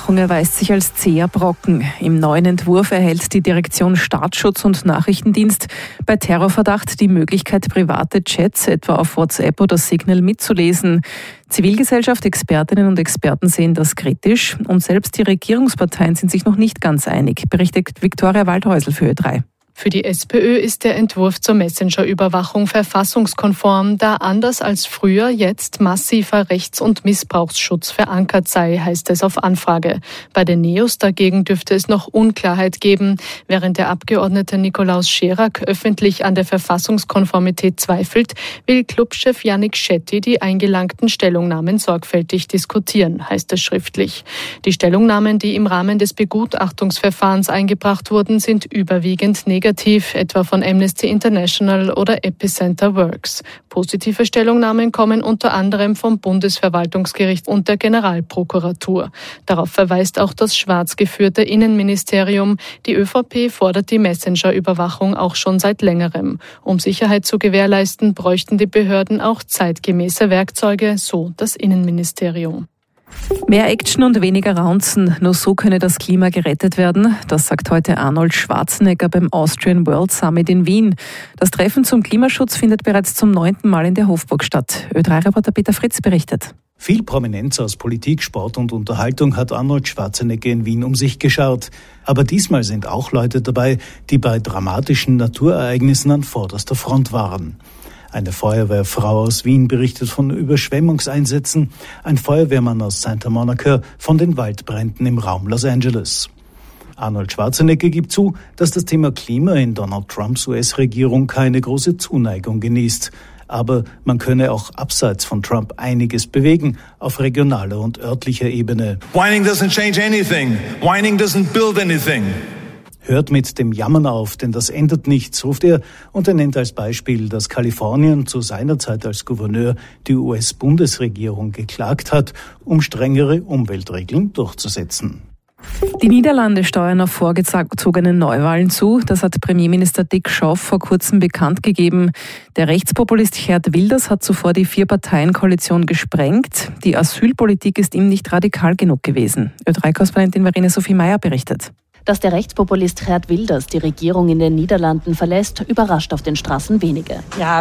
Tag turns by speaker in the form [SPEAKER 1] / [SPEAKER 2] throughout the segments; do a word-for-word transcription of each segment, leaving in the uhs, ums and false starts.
[SPEAKER 1] Überwachung erweist sich als zäher Brocken. Im neuen Entwurf erhält die Direktion Staatsschutz und Nachrichtendienst bei Terrorverdacht die Möglichkeit, private Chats etwa auf WhatsApp oder Signal mitzulesen. Zivilgesellschaft, Expertinnen und Experten sehen das kritisch und selbst die Regierungsparteien sind sich noch nicht ganz einig, berichtet Viktoria Waldhäusl für Ö drei.
[SPEAKER 2] Für die SPÖ ist der Entwurf zur Messenger-Überwachung verfassungskonform, da anders als früher jetzt massiver Rechts- und Missbrauchsschutz verankert sei, heißt es auf Anfrage. Bei den Neos dagegen dürfte es noch Unklarheit geben. Während der Abgeordnete Nikolaus Scherak öffentlich an der Verfassungskonformität zweifelt, will Clubchef Yannick Shetty die eingelangten Stellungnahmen sorgfältig diskutieren, heißt es schriftlich. Die Stellungnahmen, die im Rahmen des Begutachtungsverfahrens eingebracht wurden, sind überwiegend negativ. Negativ, etwa von Amnesty International oder Epicenter Works. Positive Stellungnahmen kommen unter anderem vom Bundesverwaltungsgericht und der Generalprokuratur. Darauf verweist auch das schwarz geführte Innenministerium. Die ÖVP fordert die Messenger-Überwachung auch schon seit längerem. Um Sicherheit zu gewährleisten, bräuchten die Behörden auch zeitgemäße Werkzeuge, so das Innenministerium.
[SPEAKER 1] Mehr Action und weniger Raunzen, nur so könne das Klima gerettet werden. Das sagt heute Arnold Schwarzenegger beim Austrian World Summit in Wien. Das Treffen zum Klimaschutz findet bereits zum neunten Mal in der Hofburg statt. Ö drei Reporter Peter Fritz berichtet.
[SPEAKER 3] Viel Prominenz aus Politik, Sport und Unterhaltung hat Arnold Schwarzenegger in Wien um sich geschaut. Aber diesmal sind auch Leute dabei, die bei dramatischen Naturereignissen an vorderster Front waren. Eine Feuerwehrfrau aus Wien berichtet von Überschwemmungseinsätzen, ein Feuerwehrmann aus Santa Monica von den Waldbränden im Raum Los Angeles. Arnold Schwarzenegger gibt zu, dass das Thema Klima in Donald Trumps U S-Regierung keine große Zuneigung genießt. Aber man könne auch abseits von Trump einiges bewegen, auf regionaler und örtlicher Ebene.
[SPEAKER 4] Whining doesn't change anything. Whining doesn't build anything.
[SPEAKER 3] Hört mit dem Jammern auf, denn das ändert nichts, ruft er, und er nennt als Beispiel, dass Kalifornien zu seiner Zeit als Gouverneur die U S-Bundesregierung geklagt hat, um strengere Umweltregeln durchzusetzen.
[SPEAKER 1] Die Niederlande steuern auf vorgezogene Neuwahlen zu. Das hat Premierminister Dick Schoof vor kurzem bekannt gegeben. Der Rechtspopulist Geert Wilders hat zuvor die Vier-Parteien-Koalition gesprengt. Die Asylpolitik ist ihm nicht radikal genug gewesen. Ö drei Korrespondentin Verena Sophie Meyer berichtet.
[SPEAKER 5] Dass der Rechtspopulist Geert Wilders die Regierung in den Niederlanden verlässt, überrascht auf den Straßen wenige.
[SPEAKER 6] Ja,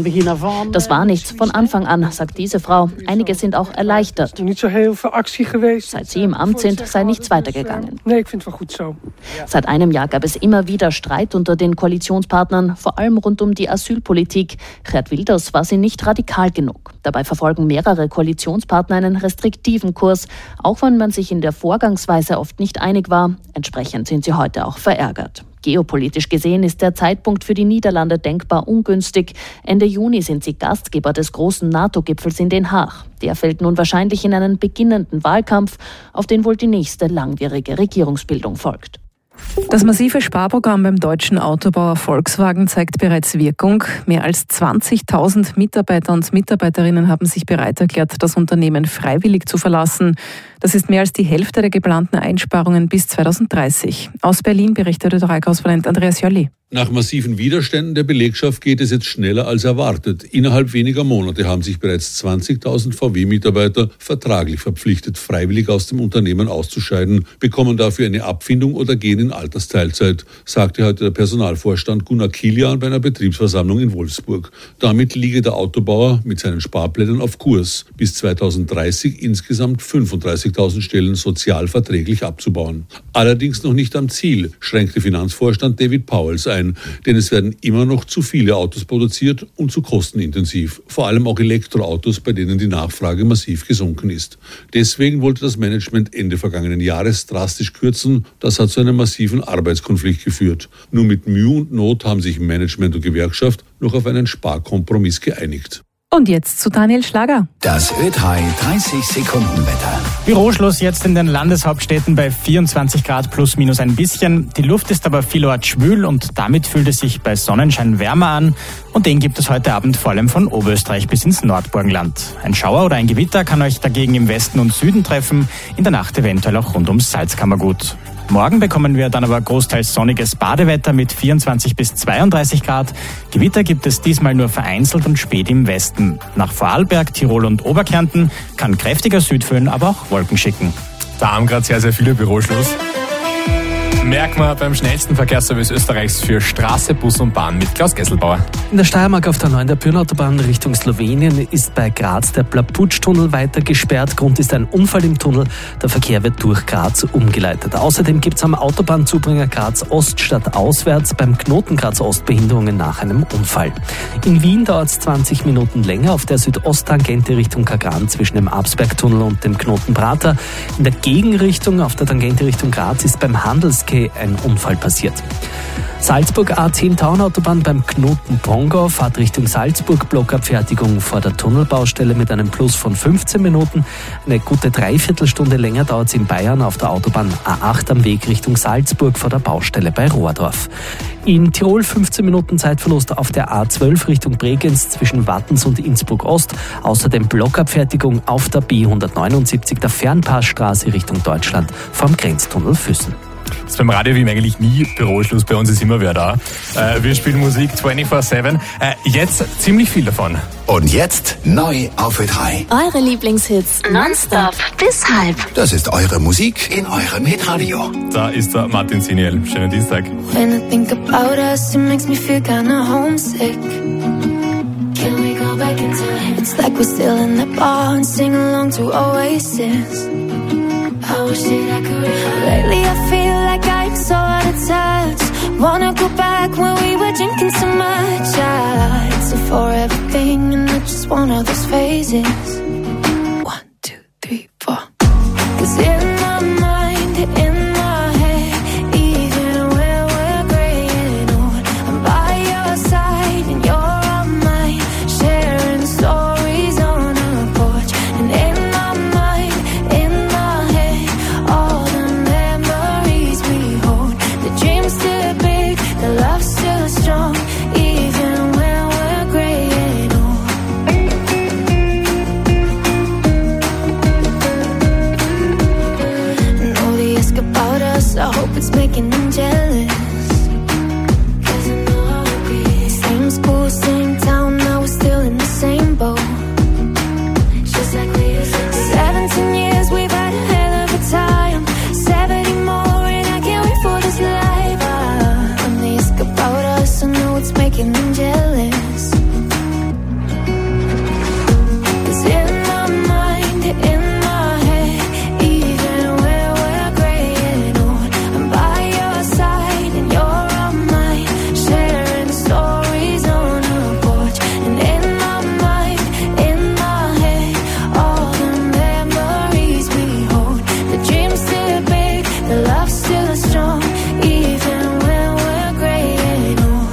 [SPEAKER 5] das war nichts von Anfang an, sagt diese Frau. Einige sind auch erleichtert. Seit sie im Amt sind, sei nichts weitergegangen. Seit einem Jahr gab es immer wieder Streit unter den Koalitionspartnern, vor allem rund um die Asylpolitik. Geert Wilders war sie nicht radikal genug. Dabei verfolgen mehrere Koalitionspartner einen restriktiven Kurs, auch wenn man sich in der Vorgangsweise oft nicht einig war. Entsprechend sind sie heute auch verärgert. Geopolitisch gesehen ist der Zeitpunkt für die Niederlande denkbar ungünstig. Ende Juni sind sie Gastgeber des großen NATO-Gipfels in Den Haag. Der fällt nun wahrscheinlich in einen beginnenden Wahlkampf, auf den wohl die nächste langwierige Regierungsbildung folgt.
[SPEAKER 1] Das massive Sparprogramm beim deutschen Autobauer Volkswagen zeigt bereits Wirkung. Mehr als zwanzigtausend Mitarbeiter und Mitarbeiterinnen haben sich bereit erklärt, das Unternehmen freiwillig zu verlassen. Das ist mehr als die Hälfte der geplanten Einsparungen bis zweitausenddreißig. Aus Berlin berichtet Ö drei Korrespondent Andreas Jolli.
[SPEAKER 7] Nach massiven Widerständen der Belegschaft geht es jetzt schneller als erwartet. Innerhalb weniger Monate haben sich bereits zwanzigtausend V W-Mitarbeiter vertraglich verpflichtet, freiwillig aus dem Unternehmen auszuscheiden, bekommen dafür eine Abfindung oder gehen in Altersteilzeit, sagte heute der Personalvorstand Gunnar Kilian bei einer Betriebsversammlung in Wolfsburg. Damit liege der Autobauer mit seinen Sparplänen auf Kurs, bis zweitausenddreißig insgesamt fünfunddreißigtausend Stellen sozial verträglich abzubauen. Allerdings noch nicht am Ziel, schränkte Finanzvorstand David Powells ein. Denn es werden immer noch zu viele Autos produziert und zu kostenintensiv. Vor allem auch Elektroautos, bei denen die Nachfrage massiv gesunken ist. Deswegen wollte das Management Ende vergangenen Jahres drastisch kürzen. Das hat zu einem massiven Arbeitskonflikt geführt. Nur mit Mühe und Not haben sich Management und Gewerkschaft noch auf einen Sparkompromiss geeinigt.
[SPEAKER 1] Und jetzt zu Daniel Schlager.
[SPEAKER 8] Das Ö drei dreißig Sekunden Wetter.
[SPEAKER 9] Büroschluss jetzt in den Landeshauptstädten bei vierundzwanzig Grad plus minus ein bisschen. Die Luft ist aber vielorts schwül und damit fühlt es sich bei Sonnenschein wärmer an. Und den gibt es heute Abend vor allem von Oberösterreich bis ins Nordburgenland. Ein Schauer oder ein Gewitter kann euch dagegen im Westen und Süden treffen, in der Nacht eventuell auch rund ums Salzkammergut. Morgen bekommen wir dann aber großteils sonniges Badewetter mit vierundzwanzig bis zweiunddreißig Grad. Gewitter gibt es diesmal nur vereinzelt und spät im Westen. Nach Vorarlberg, Tirol und Oberkärnten kann kräftiger Südföhn aber auch Wolken schicken.
[SPEAKER 6] Da haben gerade sehr, sehr viele Büroschluss. Merkt man beim schnellsten Verkehrsservice Österreichs für Straße, Bus und Bahn mit Klaus Gesselbauer.
[SPEAKER 10] In der Steiermark auf der neuen der Pyrnautobahn Richtung Slowenien ist bei Graz der Plaputsch-Tunnel weiter gesperrt. Grund ist ein Unfall im Tunnel. Der Verkehr wird durch Graz umgeleitet. Außerdem gibt es am Autobahnzubringer Graz Ost statt auswärts beim Knoten Graz Ost Behinderungen nach einem Unfall. In Wien dauert es zwanzig Minuten länger auf der Südosttangente Richtung Kagran zwischen dem Absbergtunnel und dem Knoten Prater. In der Gegenrichtung auf der Tangente Richtung Graz ist beim Handelskeh ein Unfall passiert. Salzburg A zehn Tauernautobahn beim Knoten Pongau, Fahrt Richtung Salzburg, Blockabfertigung vor der Tunnelbaustelle mit einem Plus von fünfzehn Minuten. Eine gute Dreiviertelstunde länger dauert es in Bayern auf der Autobahn A acht am Weg Richtung Salzburg vor der Baustelle bei Rohrdorf. In Tirol fünfzehn Minuten Zeitverlust auf der A zwölf Richtung Bregenz zwischen Wattens und Innsbruck Ost. Außerdem Blockabfertigung auf der B hundertneunundsiebzig der Fernpassstraße Richtung Deutschland vom Grenztunnel Füssen.
[SPEAKER 6] Das ist beim Radio Wien eigentlich nie Büroschluss, bei uns ist immer wer da. Äh, wir spielen Musik vierundzwanzig sieben, äh, jetzt ziemlich viel davon.
[SPEAKER 8] Und jetzt neu auf Ö drei.
[SPEAKER 11] Eure Lieblingshits nonstop bis halb.
[SPEAKER 8] Das ist eure Musik in eurem Hitradio.
[SPEAKER 6] Da ist der Martin Siniel. Schönen Dienstag.
[SPEAKER 12] When I think about us, it makes me feel kinda homesick. Can we go back in time? It's like we're still in the bar and sing along to Oasis. I wish that I could. Lately I feel like I'm so out of touch. Wanna go back when we were drinking so much. Yeah, it's a forever thing and it's just one of those phases. One, two, three, four. 'Cause in my mind, in my head, even when we're graying old, I'm by your side and you're on mine, sharing stories on a porch. And in my mind, in my head, all the memories we hold. The dreams still big, the love still strong, even when we're graying old. And all they ask about us, I hope it's making them jealous. 'Cause I know how it be. Same school, same town, now we're still in the same boat. Just like we used to be. Seventeen years, we've had a hell of a time. Seventy more, and I can't wait for this life. Ah, when they ask about us, I know it's making them jealous. 'Cause in my mind, in my head, even when we're graying old, I'm by your side and you're on mine, sharing stories on a porch. And in my mind, in my head, all the memories we hold. The dreams still big, the love still strong, even when we're graying old.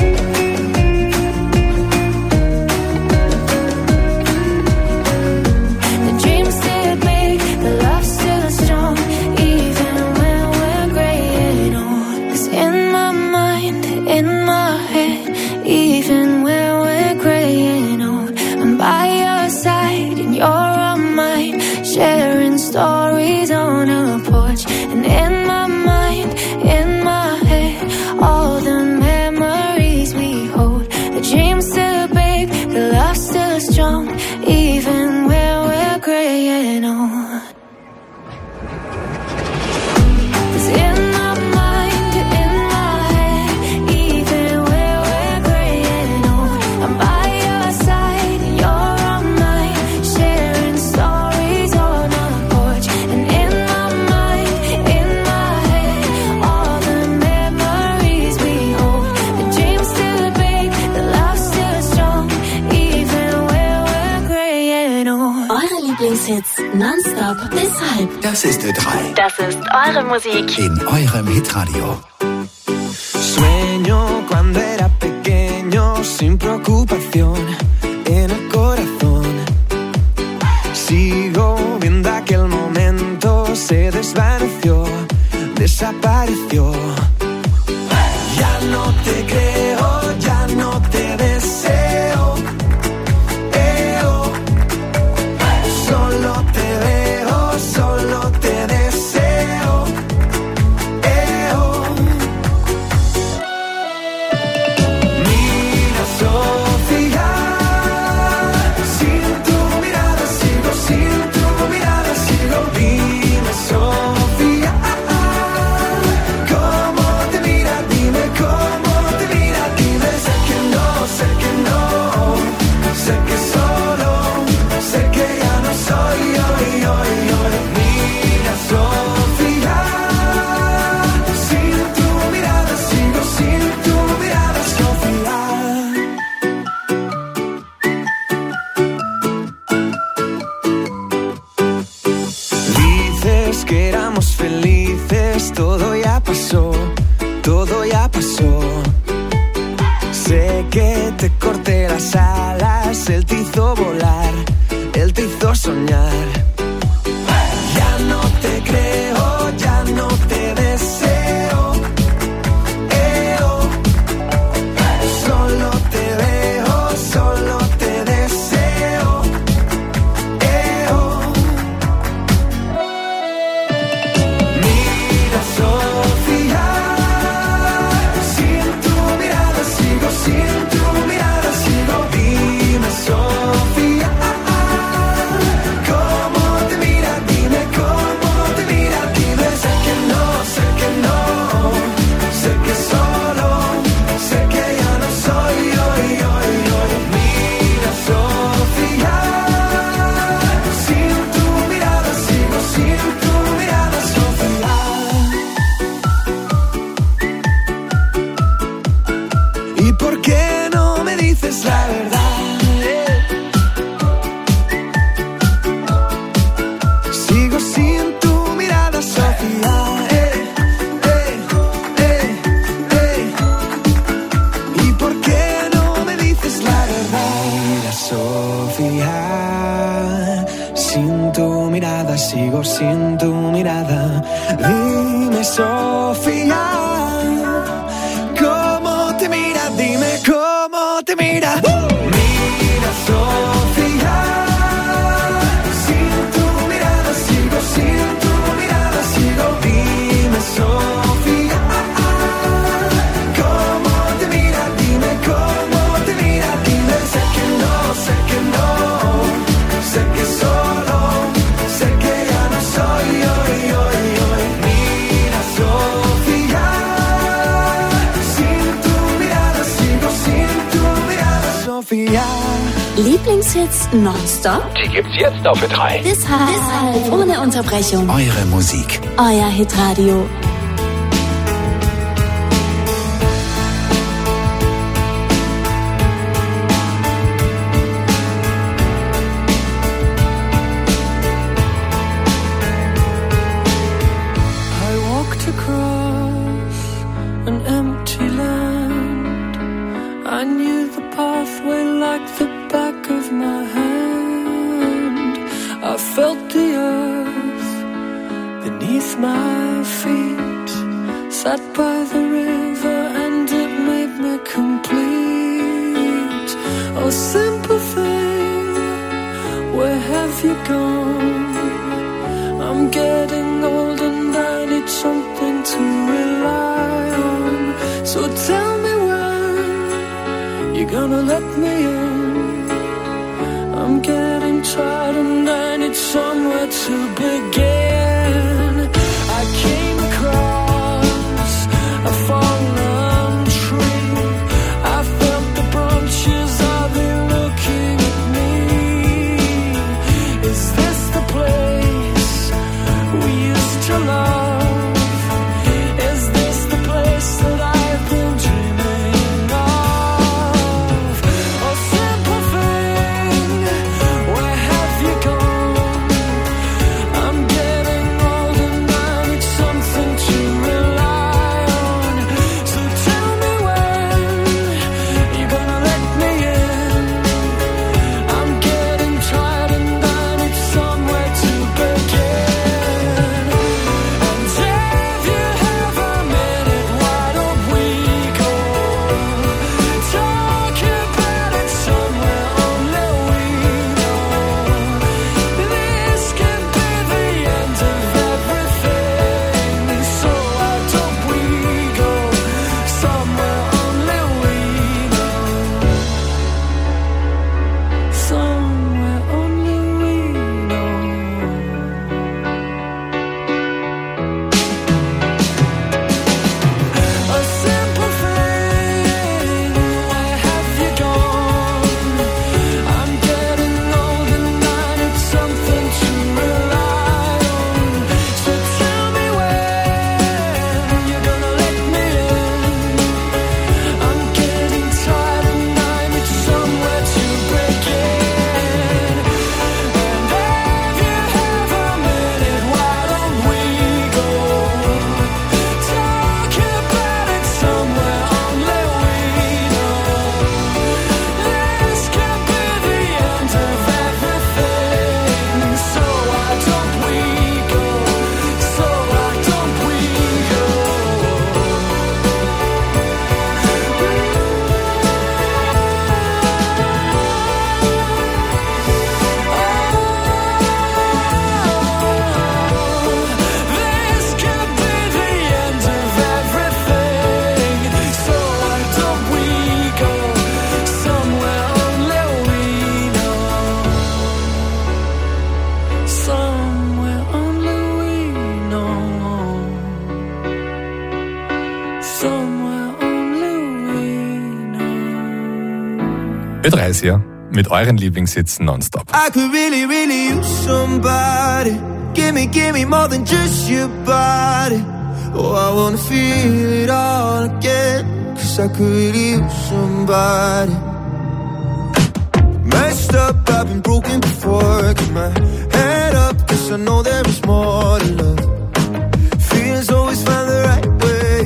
[SPEAKER 12] The dreams still big, the love still strong, even when we're graying old. 'Cause in my mind, in my head, even when we're graying old, I'm by your side and you're on mine, sharing stories on a porch. And in my mind, in my head, all the memories we hold. The dreams still big, the love still strong, even when we're graying old. 'Cause in my mind, in my head, even when we're graying old, I'm by your side and you're on mine, sharing stories on a porch. And in my mind, in my head, all the memories we hold. The dreams still big, the love still strong, even when we're graying old.
[SPEAKER 11] Eure Lieblingshits nonstop bis halb.
[SPEAKER 8] Das ist Ö drei.
[SPEAKER 11] Das ist eure Musik.
[SPEAKER 8] In eurem Hitradio.
[SPEAKER 13] Sueño cuando era pequeño, sin preocupación en el corazón. Sigo viendo aquel momento, se desvaneció, desapareció. Ya no te creo, ya no te deseo. Eh, oh. Solo te veo, solo te deseo. Eh, oh. Mira, Sofía, sin tu mirada sigo, sin tu mirada sigo. Dime, Sofía. éramos felices, todo ya pasó, todo ya pasó. Sé que te corté las alas, él te hizo volar, él te hizo soñar. Ya no te creo, ya no te deseo. Eh, oh. Solo te veo, solo te deseo. Eh, oh. Mira, Sofía, sin tu mirada sigo, sin tu mirada sigo. Dime, Sofía, ¿cómo te mira? Dime cómo te mira. Dime, sé que no, sé que no, sé que solo, sé que ya no soy yo, yo, yo. Mira, Sofía, sin tu mirada sigo, sin tu mirada, Sofía. ¿Y por qué no me dices la verdad? Sigo sin tu mirada, Sofía. Eh, eh, eh, eh. ¿Y por qué no me dices la verdad? Mira, Sofía, sin tu mirada sigo, sin tu mirada. Dime, Sofía, ¿cómo te mira? Dime cómo te mira. Mira, Sofía, sin tu mirada sigo, sin tu mirada sigo. Dime, Sofía, ¿cómo te mira? Dime cómo te mira. Dime, sé que no, sé que no, sé que solo, sé que ya no soy yo, yo, yo. Mira, Sofía, sin tu mirada sigo, sin tu mirada, Sofía.
[SPEAKER 11] Lieblingshits nonstop?
[SPEAKER 8] Die gibt's jetzt auf drei.
[SPEAKER 11] Deshalb, Deshalb ohne Unterbrechung.
[SPEAKER 8] Eure Musik.
[SPEAKER 11] Euer Hitradio.
[SPEAKER 13] I walked across an empty land. I knew the pathway like the back of my hand. I felt the earth beneath my feet. Sat by the river and it made me complete. Oh, simple thing, where have you gone? I'm getting old and I need something to rely on. So tell me when you're gonna let me in. I'm getting tired and I need somewhere to begin. I came across a fallen tree. I felt the branches of it looking at me. Is this the place we used to love? Is this the place that I've been dreaming of? Oh, simple thing, where have you gone? I'm
[SPEAKER 6] Ö drei ist hier mit euren Lieblingshits nonstop.
[SPEAKER 14] I could really, really use somebody. Give me, give me more than just your body. Oh, I wanna feel it all again. Cause I could really use somebody. Messed up, I've been broken before. Keep my head up, cause I know there is more to love. Feelings always find the right way.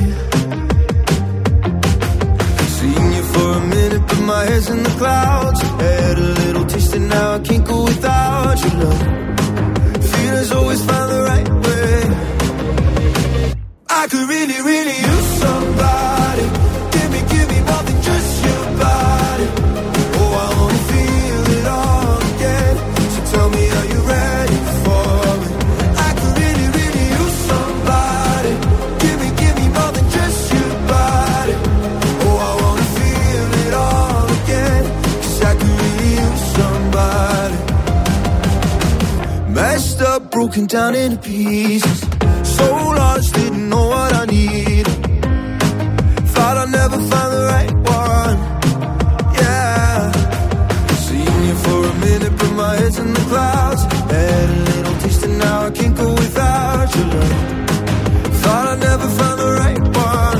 [SPEAKER 14] Seen you for a minute, but my head's in the clouds. Had a little taste and now I can't go without your love. Feelings always find the right way. I could really, really use somebody. Give me, give me more than just your body. Oh, I wanna feel it all again. So tell me, are you ready for it? I could really, really use somebody. Give me, give me more than just your body. Oh, I wanna feel it all again. Cause I could really use somebody. Messed up, broken down into pieces. So lost, didn't know what I needed. Thought I'd never find the right one. Yeah. Seen you for a minute, but my head's in the clouds. Had a little taste and now I can't go without your love. Thought I'd never find the right one.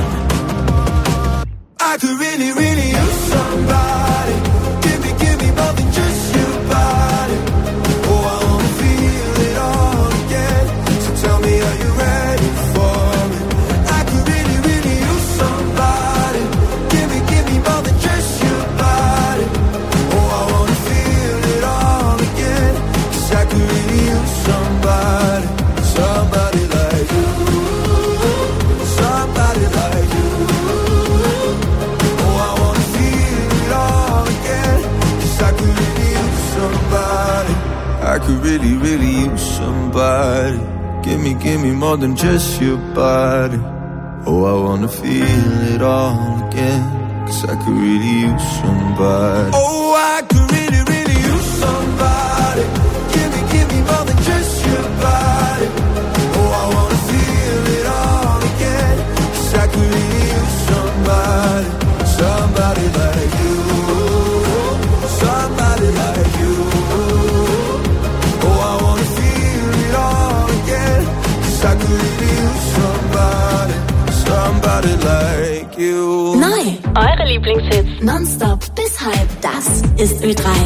[SPEAKER 14] I could really, really use somebody. Give me, give me more than just your body. Oh, I wanna feel it all again. So tell me, are you ready for it? I could really, really use somebody. Give me, give me more than just your body. Oh, I wanna feel it all again. Cause I could really use somebody. Somebody like you. Somebody like you. Oh, I wanna feel it all again. Cause I could really use somebody. I could really, really use somebody. Give me, give me more than just your body. Oh, I wanna feel it all again. Cause I could really use somebody. Oh, I could really, really use somebody. Give me, give me more than just your body. Oh, I wanna feel it all again. Cause I could really use somebody. Somebody like you. Somebody like you. Oh, I wanna feel it all again. Cause I could really use somebody. Somebody like you.
[SPEAKER 11] Neu. Eure Lieblingshits. Nonstop bis halb. Das ist Ö drei.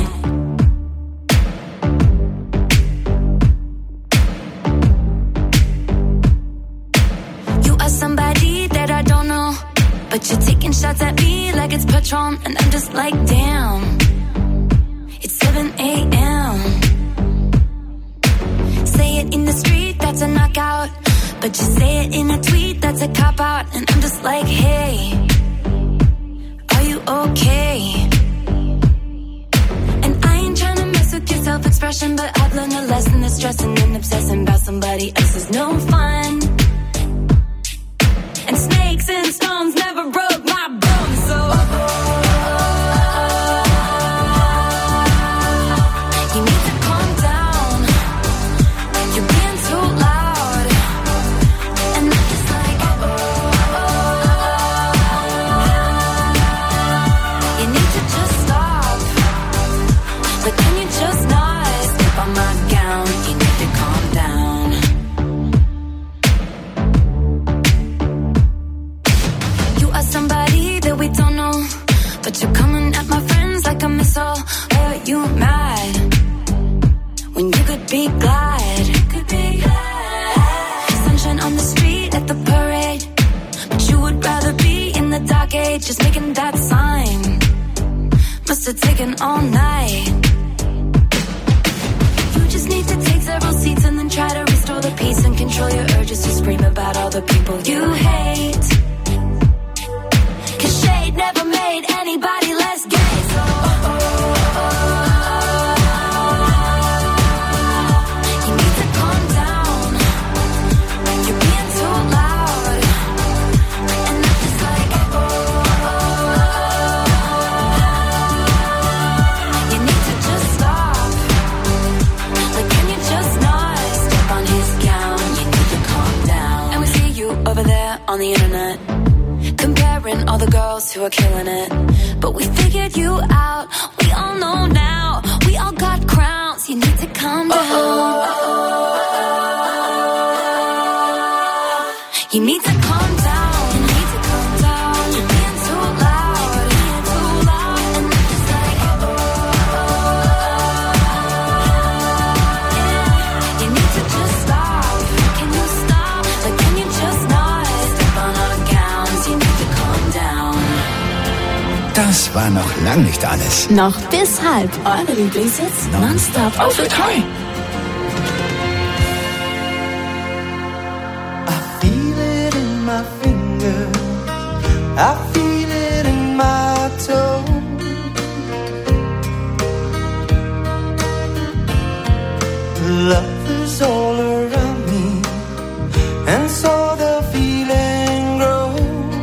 [SPEAKER 12] You are somebody that I don't know, but you're taking shots at me like it's Patron, and I'm just like, damn. It's seven a.m. Say it in the street, that's a knockout. But you say it in a tweet, that's a cop-out. And I'm just like, hey, are you okay? And I ain't tryna mess with your self-expression, but I've learned a lesson that stressing and obsessing about somebody else is no fun. And snakes and stones never broke my bones, so you need to calm down. You're being too loud. And I'm just like, you need to just stop. But can you just not step on my gown? You need to calm down. You are somebody that we don't know, but you're coming at my friends like a missile. Why are you mad when you could be glad? Could be glad. Sunshine on the street at the parade, but you would rather be in the dark age, just making that sign. Must have taken all night. You just need to take several seats and then try to restore the peace and control your urges to scream about all the people you hate. Cause shade never made anybody less gay, so you need to calm down. You're being too loud. And I'm just like, you need to just stop. Like, can you just not step on his gown? You need to calm down. And we see you over there on the internet, compare admiring all the girls who are killing it. But we figured you out, we all know now. We all got crowns, you need to calm down. Oh, oh, oh, oh. You need to calm down, you need to calm down. You're being too loud, being too loud. And then it's like, oh, oh, oh. Yeah. You need to just stop. Can you stop? Like, can you just not step on our gowns? You need to calm down.
[SPEAKER 8] Das war noch lang nicht alles.
[SPEAKER 11] Noch bis halb. Eure Lieblingshits nonstop auf Ö drei.
[SPEAKER 14] My finger, I feel it in my toe. Love is all around me, and so the feeling grows.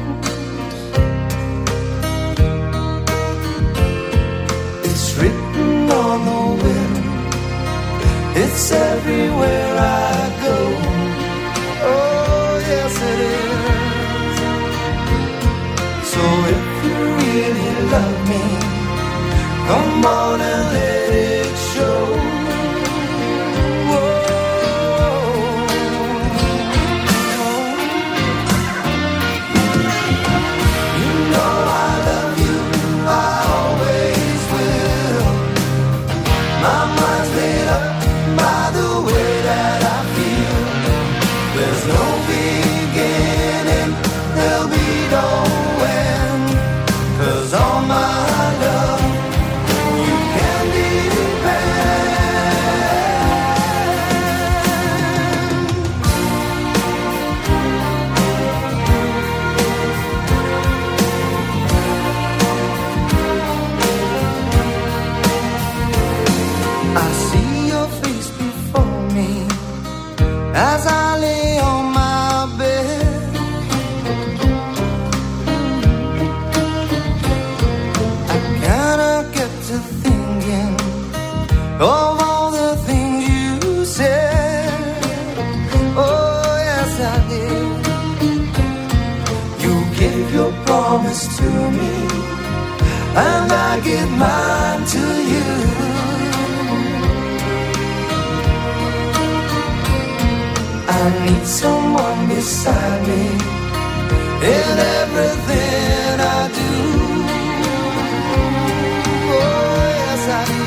[SPEAKER 14] It's written on the wind, it's everywhere I go. Oh, yes it is. So if you really love me, come on and let it show. You know I love you, I always will. My mind's made up by the way that I feel. There's no beginning, there'll be no end. 'Cause all my love, you can depend. I see your face before me as I lay on my bed. I cannot get to thinking of all the things you said. Oh, yes, I did. You gave your promise to me, and I give mine to you. I need someone beside me in everything I do. Oh, yes, I do.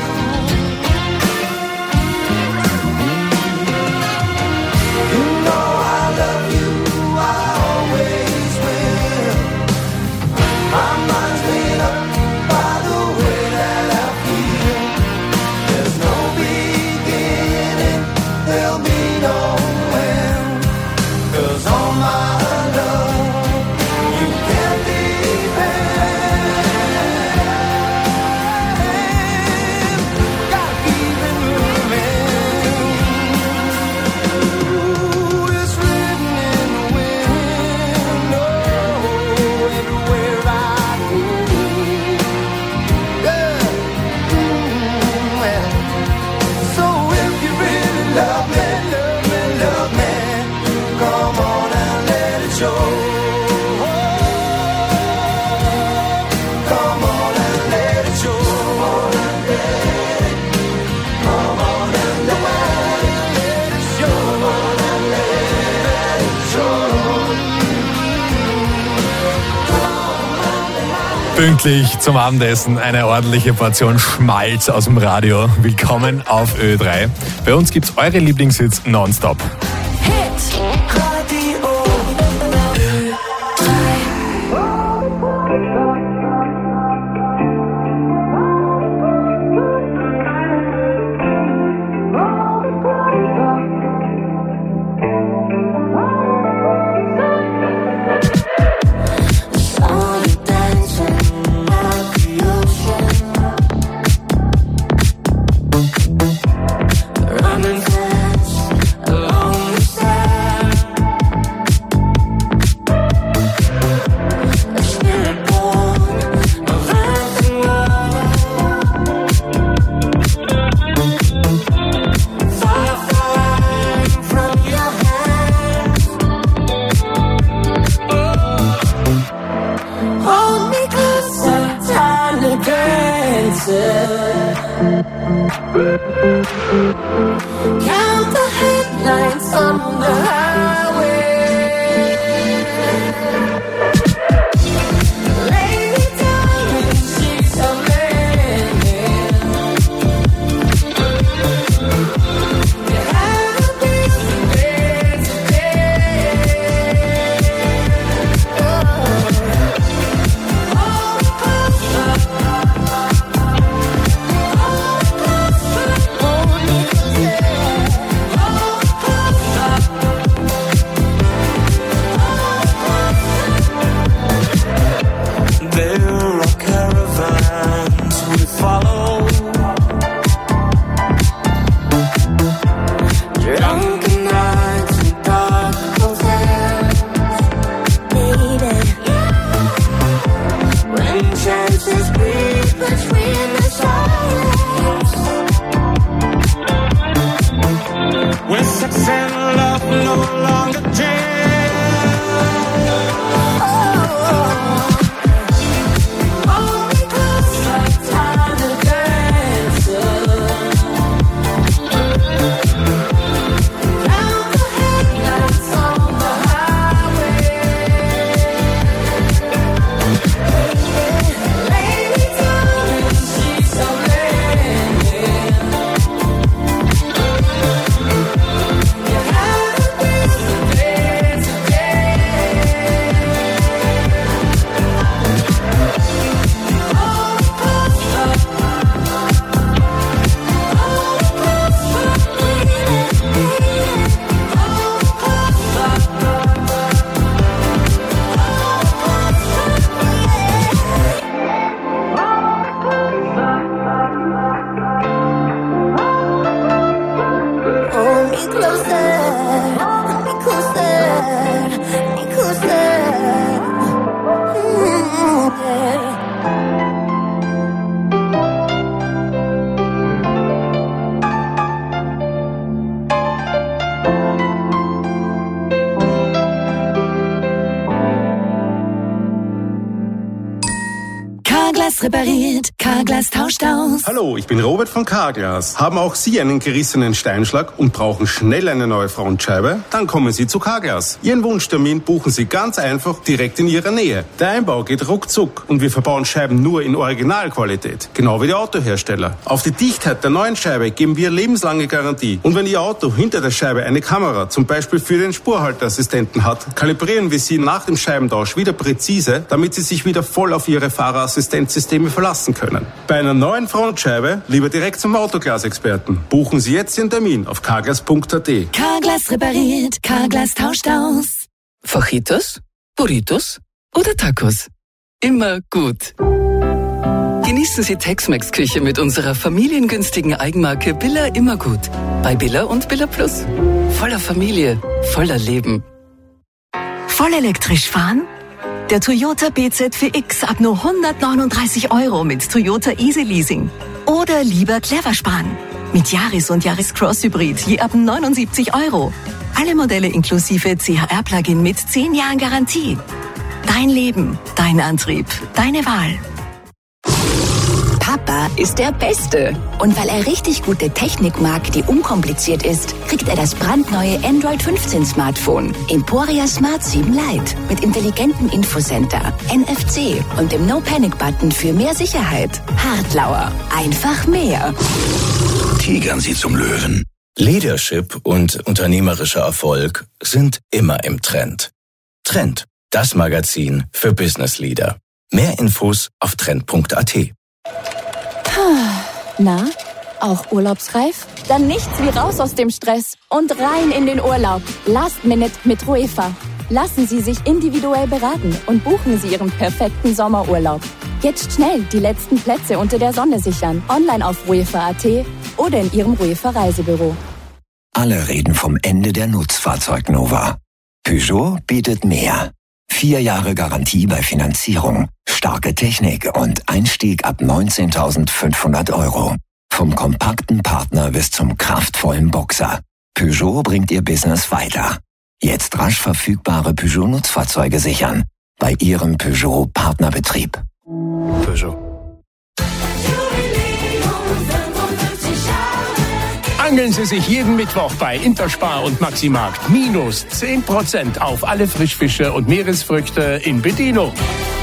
[SPEAKER 14] You know I love you, I always will. My mind's made up by the way that I feel. There's no beginning, there'll be no end. 'Cause all my love, you can depend. Gotta keep it moving. Ooh, it's written in the wind. Oh, everywhere I go. Yeah. Mm, well. So if you really love me, love me, love me, come on and let it show. Come on and let it show. Come on and let it show. Come on and let it show.
[SPEAKER 6] Pünktlich zum Abendessen eine ordentliche Portion Schmalz aus dem Radio. Willkommen auf Ö drei. Bei uns gibt's eure Lieblingshits nonstop.
[SPEAKER 12] Hit Radio Ö drei.
[SPEAKER 14] Running fast along
[SPEAKER 11] Carglass repariert, Carglass tauscht aus.
[SPEAKER 15] Hallo, ich bin Robert von Carglass. Haben auch Sie einen gerissenen Steinschlag und brauchen schnell eine neue Frontscheibe? Dann kommen Sie zu Carglass. Ihren Wunschtermin buchen Sie ganz einfach direkt in Ihrer Nähe. Der Einbau geht ruckzuck und wir verbauen Scheiben nur in Originalqualität. Genau wie die Autohersteller. Auf die Dichtheit der neuen Scheibe geben wir lebenslange Garantie. Und wenn Ihr Auto hinter der Scheibe eine Kamera, zum Beispiel für den Spurhalteassistenten hat, kalibrieren wir Sie nach dem Scheibentausch wieder präzise, damit Sie sich wieder voll auf Ihre Fahrerassistenzsysteme verlassen können. Bei einer neuen Frontscheibe lieber direkt zum Autoglas-Experten. Buchen Sie jetzt den Termin auf carglass punkt a t.
[SPEAKER 11] Carglass repariert, Carglass tauscht aus.
[SPEAKER 16] Fajitas, Burritos oder Tacos? Immer gut. Genießen Sie Tex-Mex-Küche mit unserer familiengünstigen Eigenmarke Billa Immergut. Bei Billa und Billa Plus. Voller Familie, voller Leben.
[SPEAKER 17] Voll elektrisch fahren? Der Toyota B Z vier X ab nur hundertneununddreißig Euro mit Toyota Easy Leasing. Oder lieber clever sparen. Mit Yaris und Yaris Cross Hybrid je ab neunundsiebzig Euro. Alle Modelle inklusive C H R-Plugin mit zehn Jahren Garantie. Dein Leben, dein Antrieb, deine Wahl.
[SPEAKER 18] Papa ist der Beste. Und weil er richtig gute Technik mag, die unkompliziert ist, kriegt er das brandneue Android fünfzehn Smartphone Emporia Smart sieben Lite mit intelligentem Infocenter, N F C und dem No-Panic-Button für mehr Sicherheit. Hartlauer. Einfach mehr.
[SPEAKER 8] Tigern Sie zum Löwen. Leadership und unternehmerischer Erfolg sind immer im Trend. Trend, das Magazin für Business Leader. Mehr Infos auf trend punkt a t.
[SPEAKER 5] Na, auch urlaubsreif? Dann nichts wie raus aus dem Stress und rein in den Urlaub. Last Minute mit Ruefa. Lassen Sie sich individuell beraten und buchen Sie Ihren perfekten Sommerurlaub. Jetzt schnell die letzten Plätze unter der Sonne sichern. Online auf ruefa punkt a t oder in Ihrem Ruefa Reisebüro.
[SPEAKER 19] Alle reden vom Ende der Nutzfahrzeugnova. Peugeot bietet mehr. Vier Jahre Garantie bei Finanzierung, starke Technik und Einstieg ab neunzehntausendfünfhundert Euro. Vom kompakten Partner bis zum kraftvollen Boxer. Peugeot bringt Ihr Business weiter. Jetzt rasch verfügbare Peugeot-Nutzfahrzeuge sichern. Bei Ihrem Peugeot-Partnerbetrieb.
[SPEAKER 8] Peugeot.
[SPEAKER 20] Angeln Sie sich jeden Mittwoch bei Interspar und Maximarkt. Minus zehn Prozent auf alle Frischfische und Meeresfrüchte in Bedino.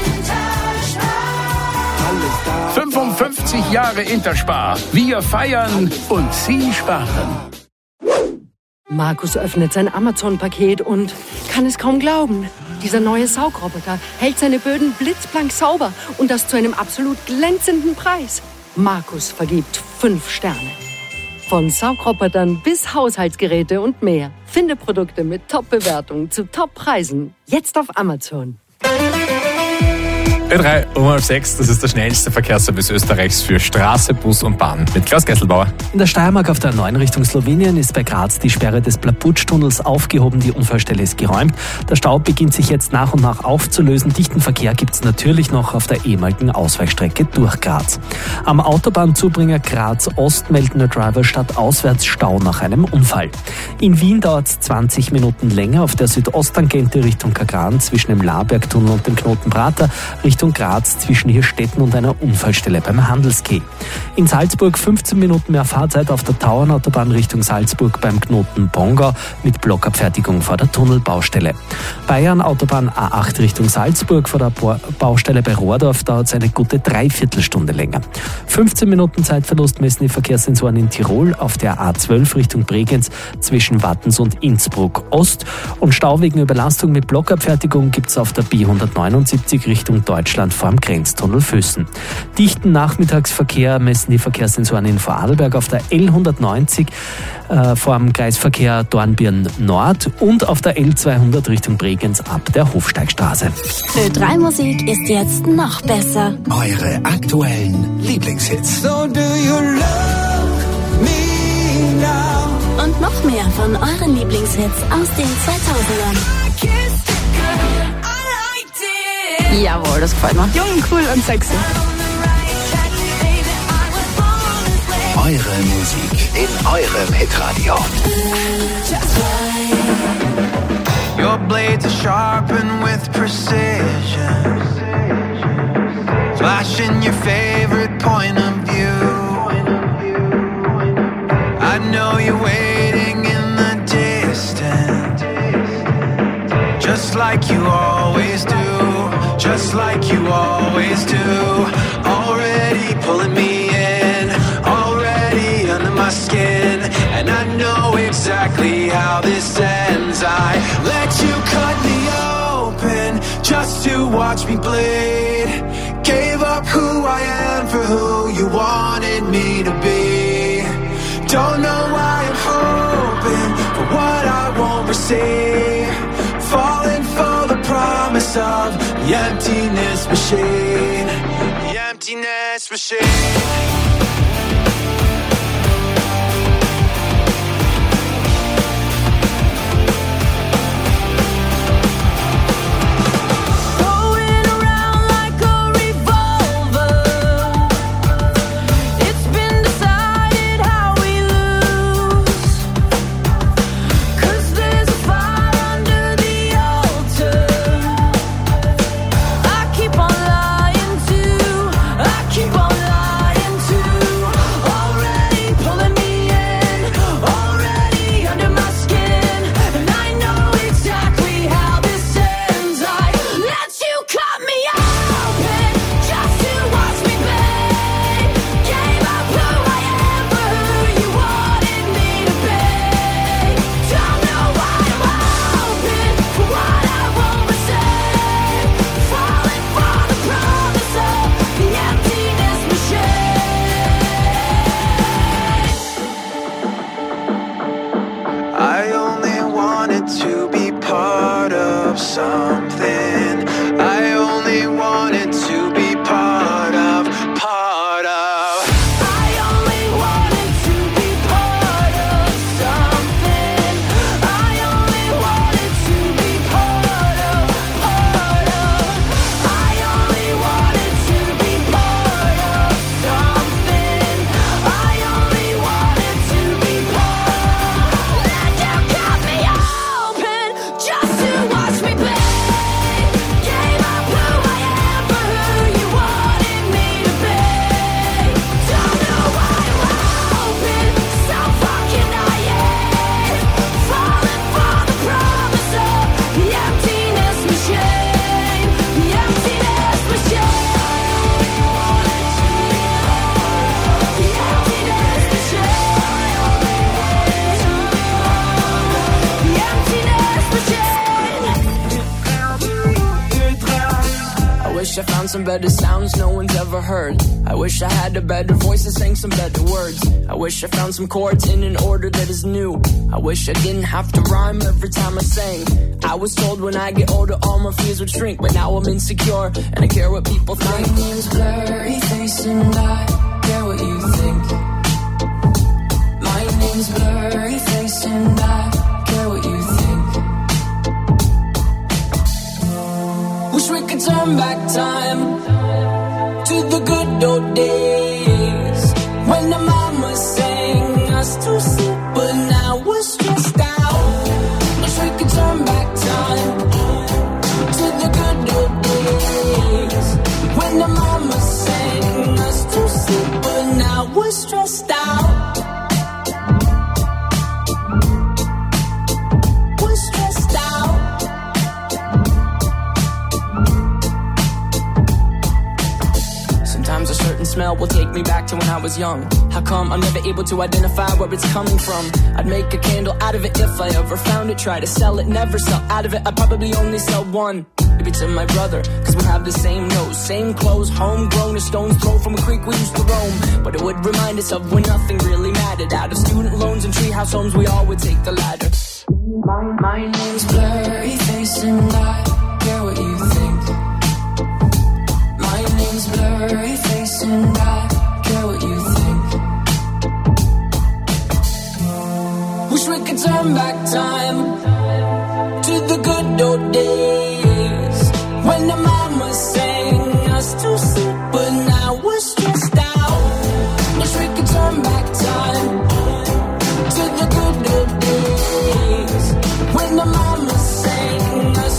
[SPEAKER 20] fünfundfünfzig Jahre Interspar. Wir feiern und Sie sparen.
[SPEAKER 21] Markus öffnet sein Amazon-Paket und kann es kaum glauben. Dieser neue Saugroboter hält seine Böden blitzblank sauber und das zu einem absolut glänzenden Preis. Markus vergibt fünf Sterne. Von Saugrobotern bis Haushaltsgeräte und mehr. Finde Produkte mit Top-Bewertungen zu Top-Preisen. Jetzt auf Amazon.
[SPEAKER 6] Ö drei um halb sechs, das ist der schnellste Verkehrsservice Österreichs für Straße, Bus und Bahn. Mit Klaus Gesselbauer.
[SPEAKER 10] In der Steiermark auf der neuen Richtung Slowenien ist bei Graz die Sperre des Plaputsch-Tunnels aufgehoben. Die Unfallstelle ist geräumt. Der Stau beginnt sich jetzt nach und nach aufzulösen. Dichten Verkehr gibt es natürlich noch auf der ehemaligen Ausweichstrecke durch Graz. Am Autobahnzubringer Graz Ost melden der Driver stadtauswärts Stau nach einem Unfall. In Wien dauert es zwanzig Minuten länger auf der Südosttangente Richtung Kagran zwischen dem Labergtunnel und dem Knoten Prater Richtung Graz zwischen Hirstetten und einer Unfallstelle beim Handelskeh. In Salzburg fünfzehn Minuten mehr Fahrzeit auf der Tauernautobahn Richtung Salzburg beim Knoten Bongau mit Blockabfertigung vor der Tunnelbaustelle. Bayern Autobahn A acht Richtung Salzburg vor der Baustelle bei Rohrdorf dauert es eine gute Dreiviertelstunde länger. fünfzehn Minuten Zeitverlust messen die Verkehrssensoren in Tirol auf der A zwölf Richtung Bregenz zwischen Wattens und Innsbruck Ost und Stau wegen Überlastung mit Blockabfertigung gibt es auf der B hundertneunundsiebzig Richtung Deutschland vor dem Grenztunnel Füssen. Dichten Nachmittagsverkehr messen die Verkehrssensoren in Vorarlberg auf der L hundertneunzig äh, vor dem Kreisverkehr Dornbirn Nord und auf der L zweihundert Richtung Bregenz ab der Hofsteigstraße.
[SPEAKER 11] Ö drei Musik ist jetzt noch besser.
[SPEAKER 8] Eure aktuellen Lieblingshits.
[SPEAKER 11] So do you love me now? Und noch mehr von euren Lieblingshits aus den zweitausendern.
[SPEAKER 22] Jawohl, das gefällt mir. Jung, cool und sexy.
[SPEAKER 8] Eure Musik in eurem Hitradio.
[SPEAKER 14] Your blades are sharpened with precision. Flash flashing your favorite point of view. I know you're waiting in the distance, just like you always do, just like you always do. Already pulling me in, already under my skin, and I know exactly how this ends. I let you cut me open just to watch me bleed. Gave up who I am for who you wanted me to be. Don't know why I'm hoping for what I won't receive. Falling for the promise of the emptiness machine. The emptiness machine.
[SPEAKER 2] I found some better sounds no one's ever heard. I wish I had a better voice and sang some better words. I wish I found some chords in an order that is new. I wish I didn't have to rhyme every time I sang. I was told when I get older all my fears would shrink, but now I'm insecure and I care what people think. My name's Blurry Face and I care what you think. My name's Blurry Face and I care what you think. Wish we could turn back time to the good old days when the mama sang us to sleep, but now we're stressed out. Wish we could turn back time to the good old days when the mama sang us to sleep, but now we're stressed out. We're stressed out. Sometimes a certain smell will take me back to when I was young. How come I'm never able to identify where it's coming from? I'd make a candle out of it if I ever found it. Try to sell it, never sell out of it. I'd probably only sell one. Maybe to my brother, cause we have the same nose, same clothes, homegrown, a stone's throw from a creek we used to roam. But it would remind us of when nothing really mattered. Out of student loans and treehouse homes, we all would take the ladder. My, my name's Blurry Face and I care what you think. My name's Blurry Face and I care what you think. Wish we could turn back time to the good old days when the mama sang us to sleep, but now we're stressed out. Wish we could turn back time to the good old days when the mama sang us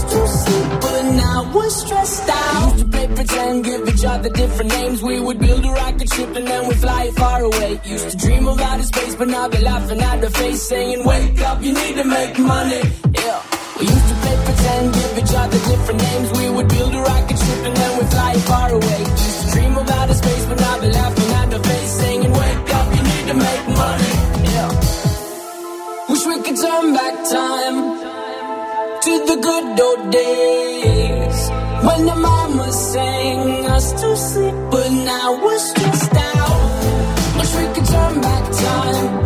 [SPEAKER 2] pretend, give each other different names. We would build a rocket ship and then we'd fly it far away. Used to dream of outer space, but now they're laughing at the face, saying, wake up, you need to make money. Yeah. We used to play pretend, give each other different names. We would build a rocket ship and then we'd fly it far away. Used to dream of outer space, but now they're laughing at the face, saying, wake up, you need to make money. Yeah. Wish we could turn back time to the good old days when the mama sang us to sleep, but now we're stressed out. Wish we could turn back time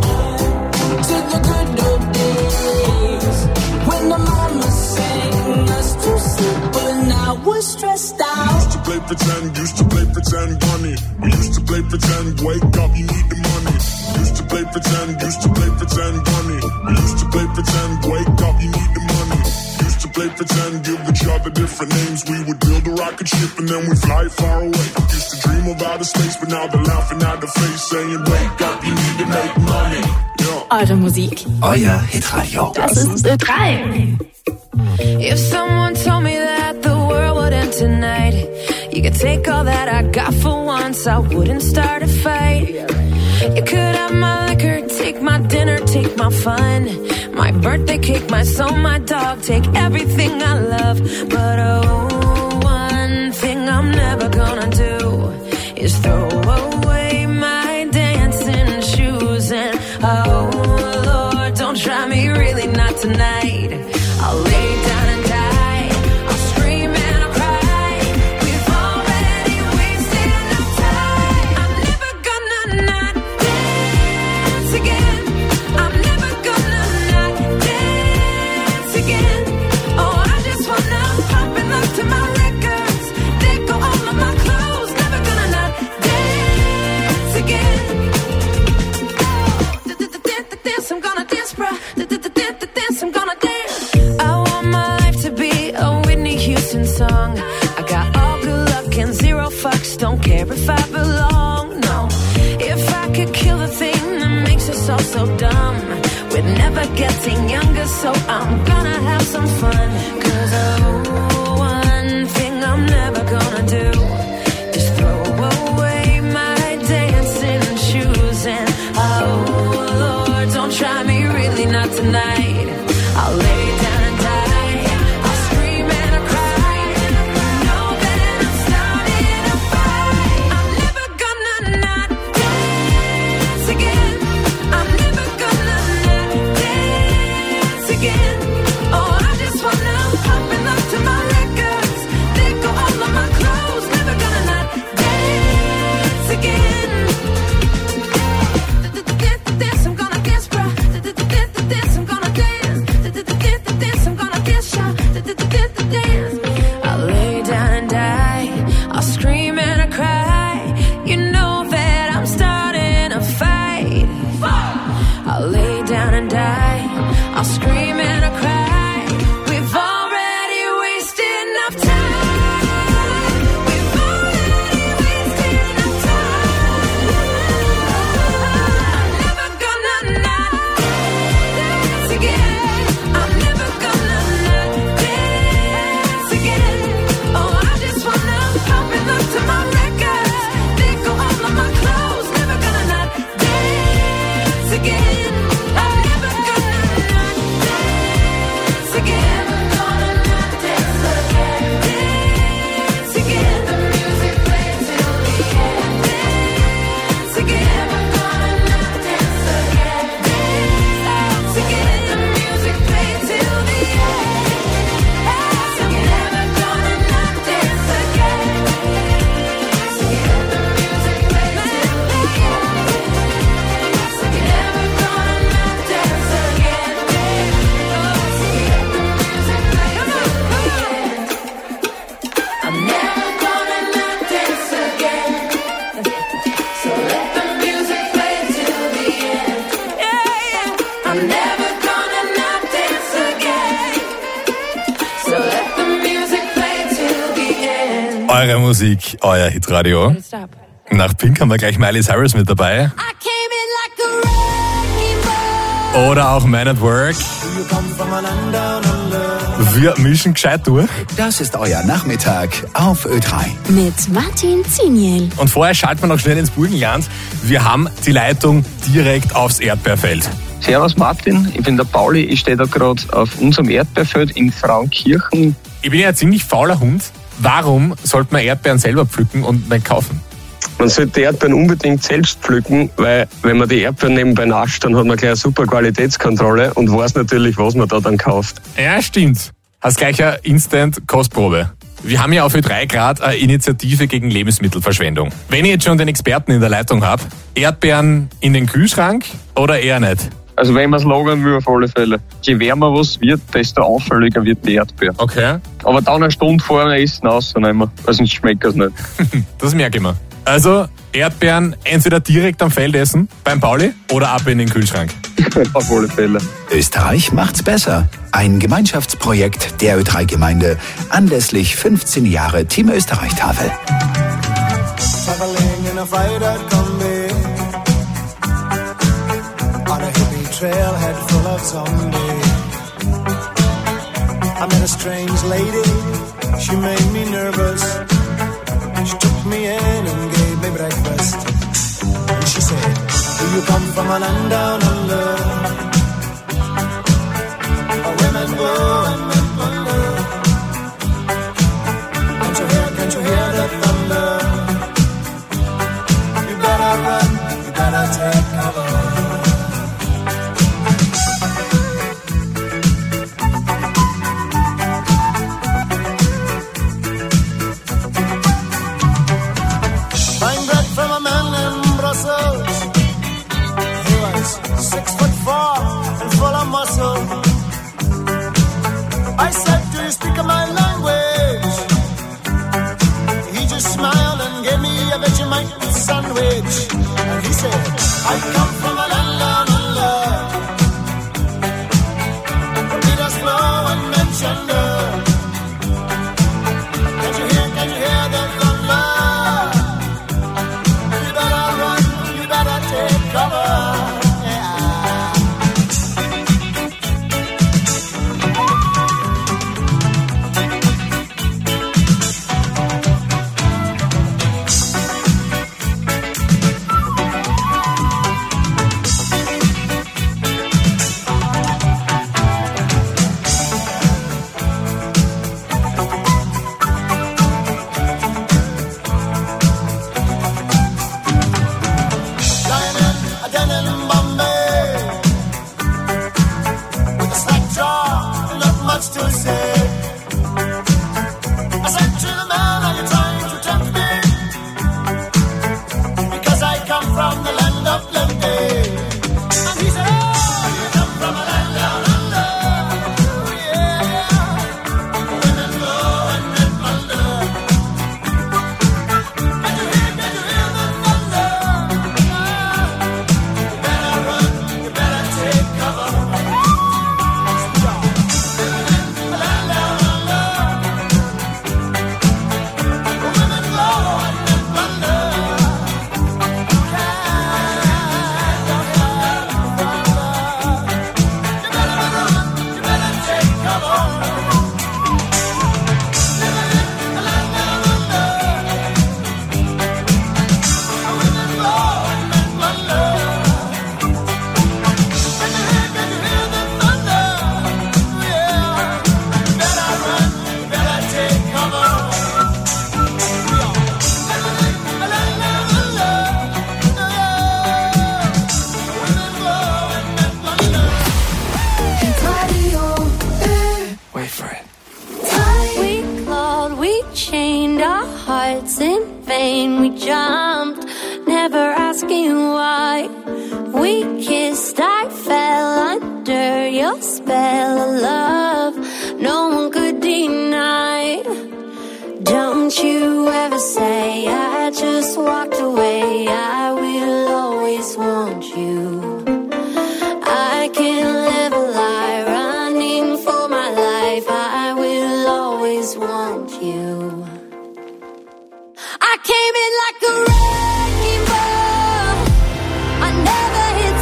[SPEAKER 2] to the good old days when the mama sang us to sleep, but now we're stressed out.
[SPEAKER 3] Used to play pretend, used to play pretend, money. We used to play pretend, wake up, you need the money. Used to play pretend, used to play pretend, money. We used to play pretend, wake up, you need the money. Used to play pretend, give each other different names. We would build a rocket ship and then we fly far away. Used to dream of outer space, but now they're laughing at the face, saying, wake up, you need to make money. Yeah.
[SPEAKER 1] Eure Musik.
[SPEAKER 19] Euer Hitradio.
[SPEAKER 1] Das ist Ö drei.
[SPEAKER 12] If someone told me that the world would end tonight, you could take all that I got for once, I wouldn't start a fight. You could have my liquor, take my dinner, take my fun, my birthday cake, my soul, my dog, take everything I love. But oh, one thing I'm never gonna do is throw away my dancing shoes. And oh Lord, don't try me, really not tonight. I'll lay down and die, I'll scream and I'll cry. We've already wasted enough time. I'm never gonna not dance again. I'm never gonna not dance again. Oh, I just wanna pop and look to my records. Let go all of my clothes. Never gonna not dance again. Dance, I'm gonna dance, bruh. Dance, I'm gonna dance. Song. I got all good luck and zero fucks. Don't care if I belong, no. If I could kill the thing that makes us all so dumb, we're never getting younger, so I'm gonna have some fun. Cause oh, one thing I'm never gonna do is throw away my dancing shoes. And oh Lord, don't try me, really not tonight. I'll lay down and die.
[SPEAKER 6] Eure Musik, euer Hitradio. Nach Pink haben wir gleich Miley Cyrus mit dabei. Oder auch Man at Work. Wir mischen gescheit durch.
[SPEAKER 4] Das ist euer Nachmittag auf Ö drei.
[SPEAKER 11] Mit Martin Ziniel.
[SPEAKER 6] Und vorher schalten wir noch schnell ins Burgenland. Wir haben die Leitung direkt aufs Erdbeerfeld.
[SPEAKER 7] Servus Martin, ich bin der Pauli, ich stehe da gerade auf unserem Erdbeerfeld in Frauenkirchen.
[SPEAKER 6] Ich bin ja ein ziemlich fauler Hund. Warum sollte man Erdbeeren selber pflücken und nicht kaufen?
[SPEAKER 7] Man sollte die Erdbeeren unbedingt selbst pflücken, weil wenn man die Erdbeeren nebenbei nascht, dann hat man gleich eine super Qualitätskontrolle und weiß natürlich, was man da dann kauft.
[SPEAKER 6] Ja, stimmt. Hast gleich eine Instant-Kostprobe. Wir haben ja auf Ö drei Grad eine Initiative gegen Lebensmittelverschwendung. Wenn ich jetzt schon den Experten in der Leitung habe, Erdbeeren in den Kühlschrank oder eher nicht?
[SPEAKER 7] Also wenn man es lagern will, auf alle Fälle. Je wärmer was wird, desto auffälliger wird die Erdbeere.
[SPEAKER 6] Okay.
[SPEAKER 7] Aber dann eine Stunde vor dem Essen rausnehmen, weil sonst schmeckt es nicht.
[SPEAKER 6] Das merke ich mir. Also Erdbeeren entweder direkt am Feld essen, beim Pauli, oder ab in den Kühlschrank.
[SPEAKER 7] Auf alle Fälle.
[SPEAKER 4] Österreich macht's besser. Ein Gemeinschaftsprojekt der Ö drei Gemeinde anlässlich fünfzehn Jahre Team Österreich-Tafel.
[SPEAKER 23] Trailhead full of zombies. I met a strange lady, she made me nervous. She took me in and gave me breakfast. And she said, do you come from a land down under? Where women go and men wonder. Can't you hear, can't you hear the thunder? You better run, you better take cover. Six foot four and full of muscle. I said, do you speak my language? He just smiled and gave me a Vegemite sandwich. And he said, I come from a land down under. Peter's flow and Manchester. Can't you hear, can you hear the thunder? You better run, you better take cover.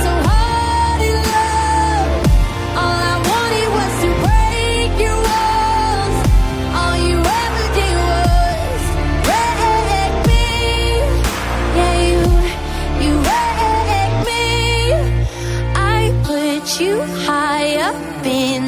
[SPEAKER 12] All I wanted was to break you off.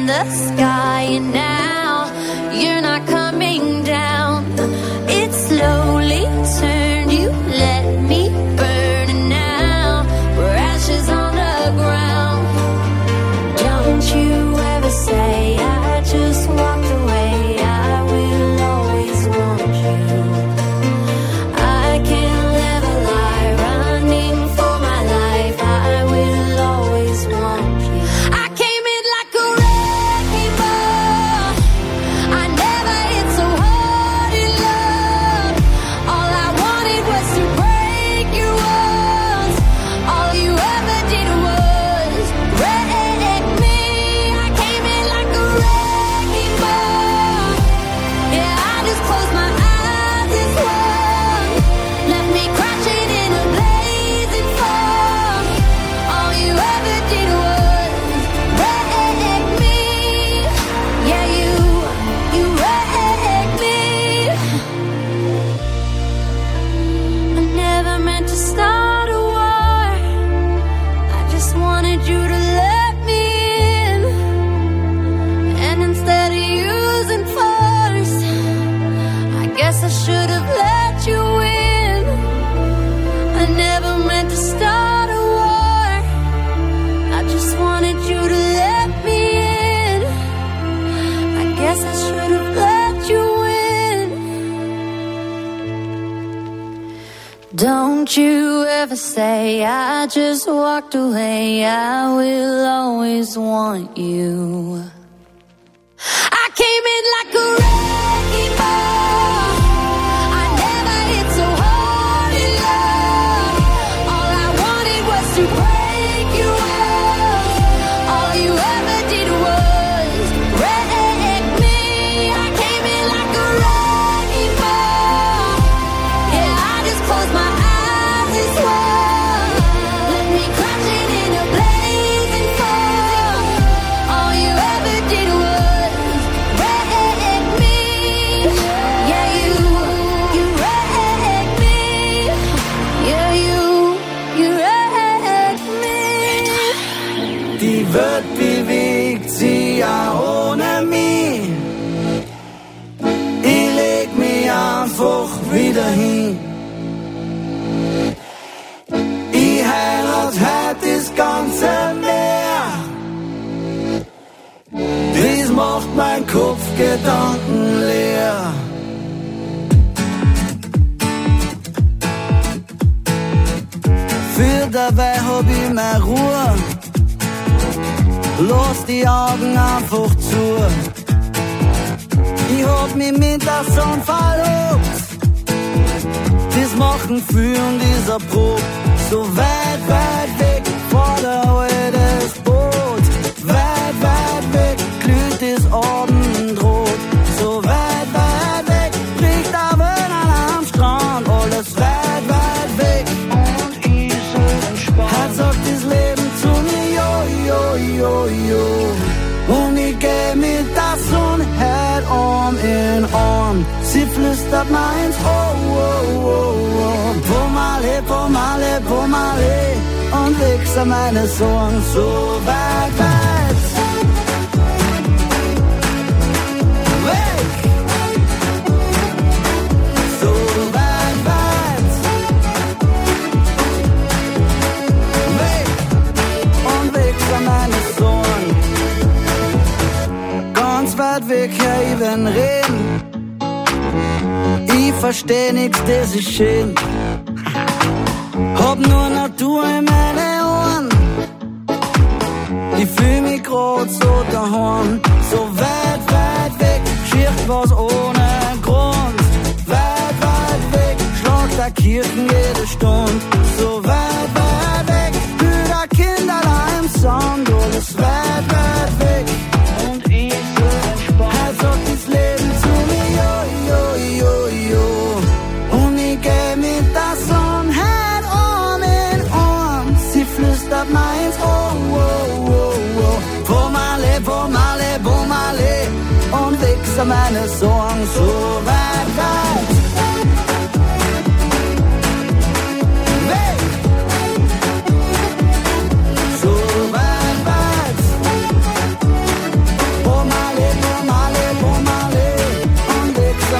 [SPEAKER 12] in the sky, and now you're not coming down. It slowly turned, you let me burn, and now we're ashes on the ground. Don't you ever say I just walked away, I will always want you. I can't live a lie, running for my life, I will always want you. I came in like a wrecking ball, I never hit so hard in love. All I wanted was to break your walls, all you ever did was wreck me. I came in like a wrecking ball, yeah, I just closed my eyes this one, left me crashing in a blazing fall. All you ever did was wreck me, yeah, you, you wrecked me. I never meant to start a war, I just wanted you to let me in, and instead of using force, I guess I should have let you in. I never meant to start a war, I just wanted you to let me in. I guess I should have let you in. Don't you ever say I just walked away, I will always want you. I came in like a wrecking ball, I never hit so hard in love. All I wanted was to break your walls, all you ever did was wreck me. I came in like a wrecking ball, yeah, I just closed my eyes this one, left me crashing in a blazing fall. All you ever did was wreck me, yeah, you, you wrecked me, yeah, you, you wrecked me.
[SPEAKER 14] Die Welt bewegt sie ja ohne mich. Ich leg mich einfach wieder hin. Ich heirat heute das ganze Meer. Dies macht mein Kopf Gedanken leer. Für dabei hab ich meine Ruhe. Lass die Augen einfach zu. Ich hab mich mit der Sonne verlobt. Das machen für und dieser Brot. So weit, weit weg vor der Heide das Boot. Weit, weit weg glüht das Abendrot. So weit, weit weg liegt der Wöhner am Strand. Alles weit, weit weg und ich so entspannt. Heute sagt das Leben zu mir, jo, jo, jo, jo. Und ich geh mit der Sonne heute Arm in Arm. Sie flüstert mir ins Ohr, oh, oh, oh. Pomale, pomale, pomale. Und legst an meine Sorgen so weit, weit weg. So weit, weit weg. Und legst an meine Sorgen ganz weit weg, ja, ich will reden. Ich versteh nix, das ist schön. Hab nur Natur in meine Ohren. Ich fühl mich grad so daheim. So weit, weit weg, schirrt was ohne Grund. Weit, weit weg, schlagt der Kirchen jede Stunde. So weit, weit weg, Brüder, Kinder im Sound. Alles weit, weit weg und ich so entspannt. Halt sagt das Leben zu mir, jo, jo, jo, jo. Und ich geh mit der Sonne halt Arm in Arm. Sie flüstert mir ins Ohr, oh, oh, oh. Pomale, pomale, pomale. Und wächst an meine Sorgen so weit, weit weg. So weit, weit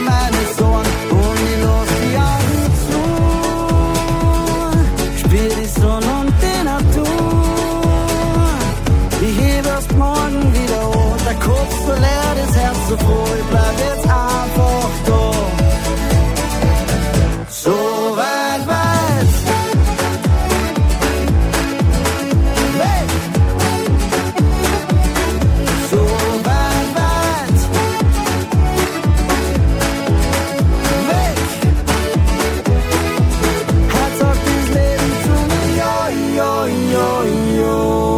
[SPEAKER 9] meine Sorgen und ich lass die Augen zu. Spür die Sonne und die Natur. Ich heb erst morgen wieder an, der Kopf so leer, das Herz so froh, ich bleib jetzt einfach da. So weit, weit. Weg. So weit, weit. Weg. Hat sagt das Leben zu mir, jo, jo, jo, jo.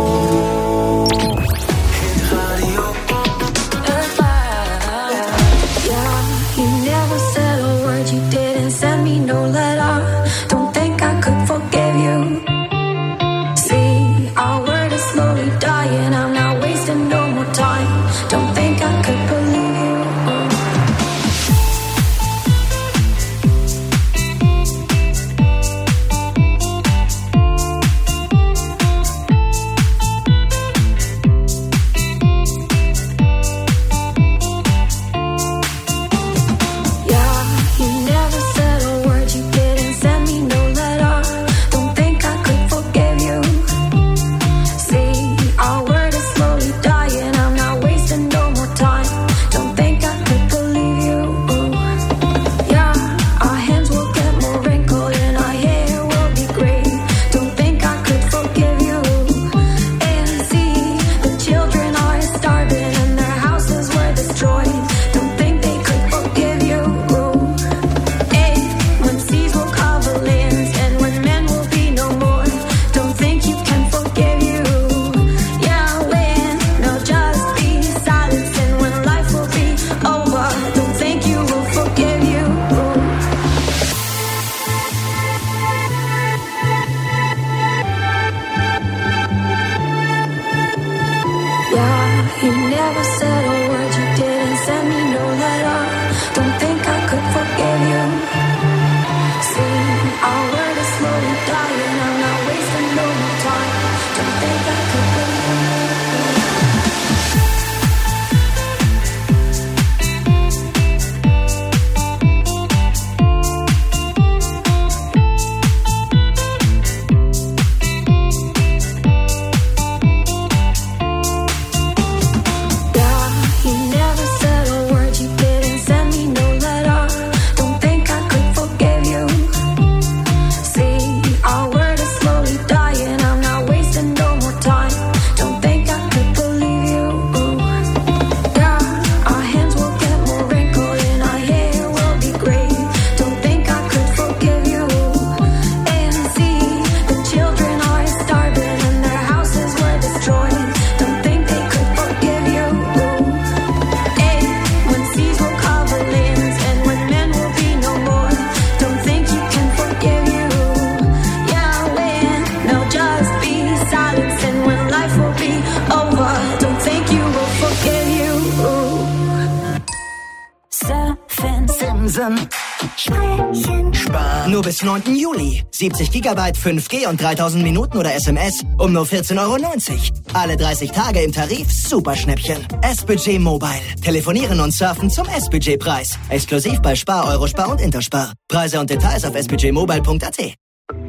[SPEAKER 13] Nur bis neunten Juli. siebzig Gigabyte, fünf G und dreitausend Minuten oder S M S um nur vierzehn Euro neunzig. Alle dreißig Tage im Tarif, Superschnäppchen. S-Budget Mobile. Telefonieren und surfen zum S-Budget-Preis. Exklusiv bei Spar, Eurospar und Interspar. Preise und Details auf s budget mobile punkt a t.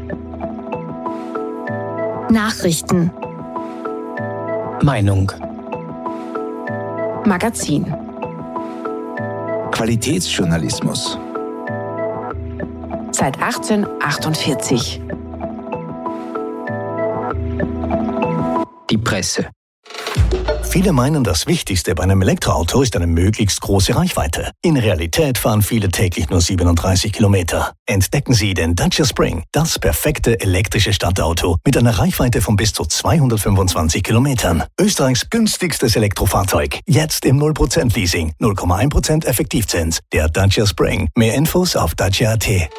[SPEAKER 15] Nachrichten.
[SPEAKER 4] Meinung.
[SPEAKER 15] Magazin.
[SPEAKER 4] Qualitätsjournalismus.
[SPEAKER 15] Seit achtzehnhundertachtundvierzig.
[SPEAKER 4] Die Presse.
[SPEAKER 24] Viele meinen, das Wichtigste bei einem Elektroauto ist eine möglichst große Reichweite. In Realität fahren viele täglich nur siebenunddreißig Kilometer. Entdecken Sie den Dacia Spring, das perfekte elektrische Stadtauto mit einer Reichweite von bis zu zweihundertfünfundzwanzig Kilometern. Österreichs günstigstes Elektrofahrzeug. Jetzt im null Prozent Leasing, null Komma eins Prozent Effektivzins. Der Dacia Spring. Mehr Infos auf dacia punkt a t.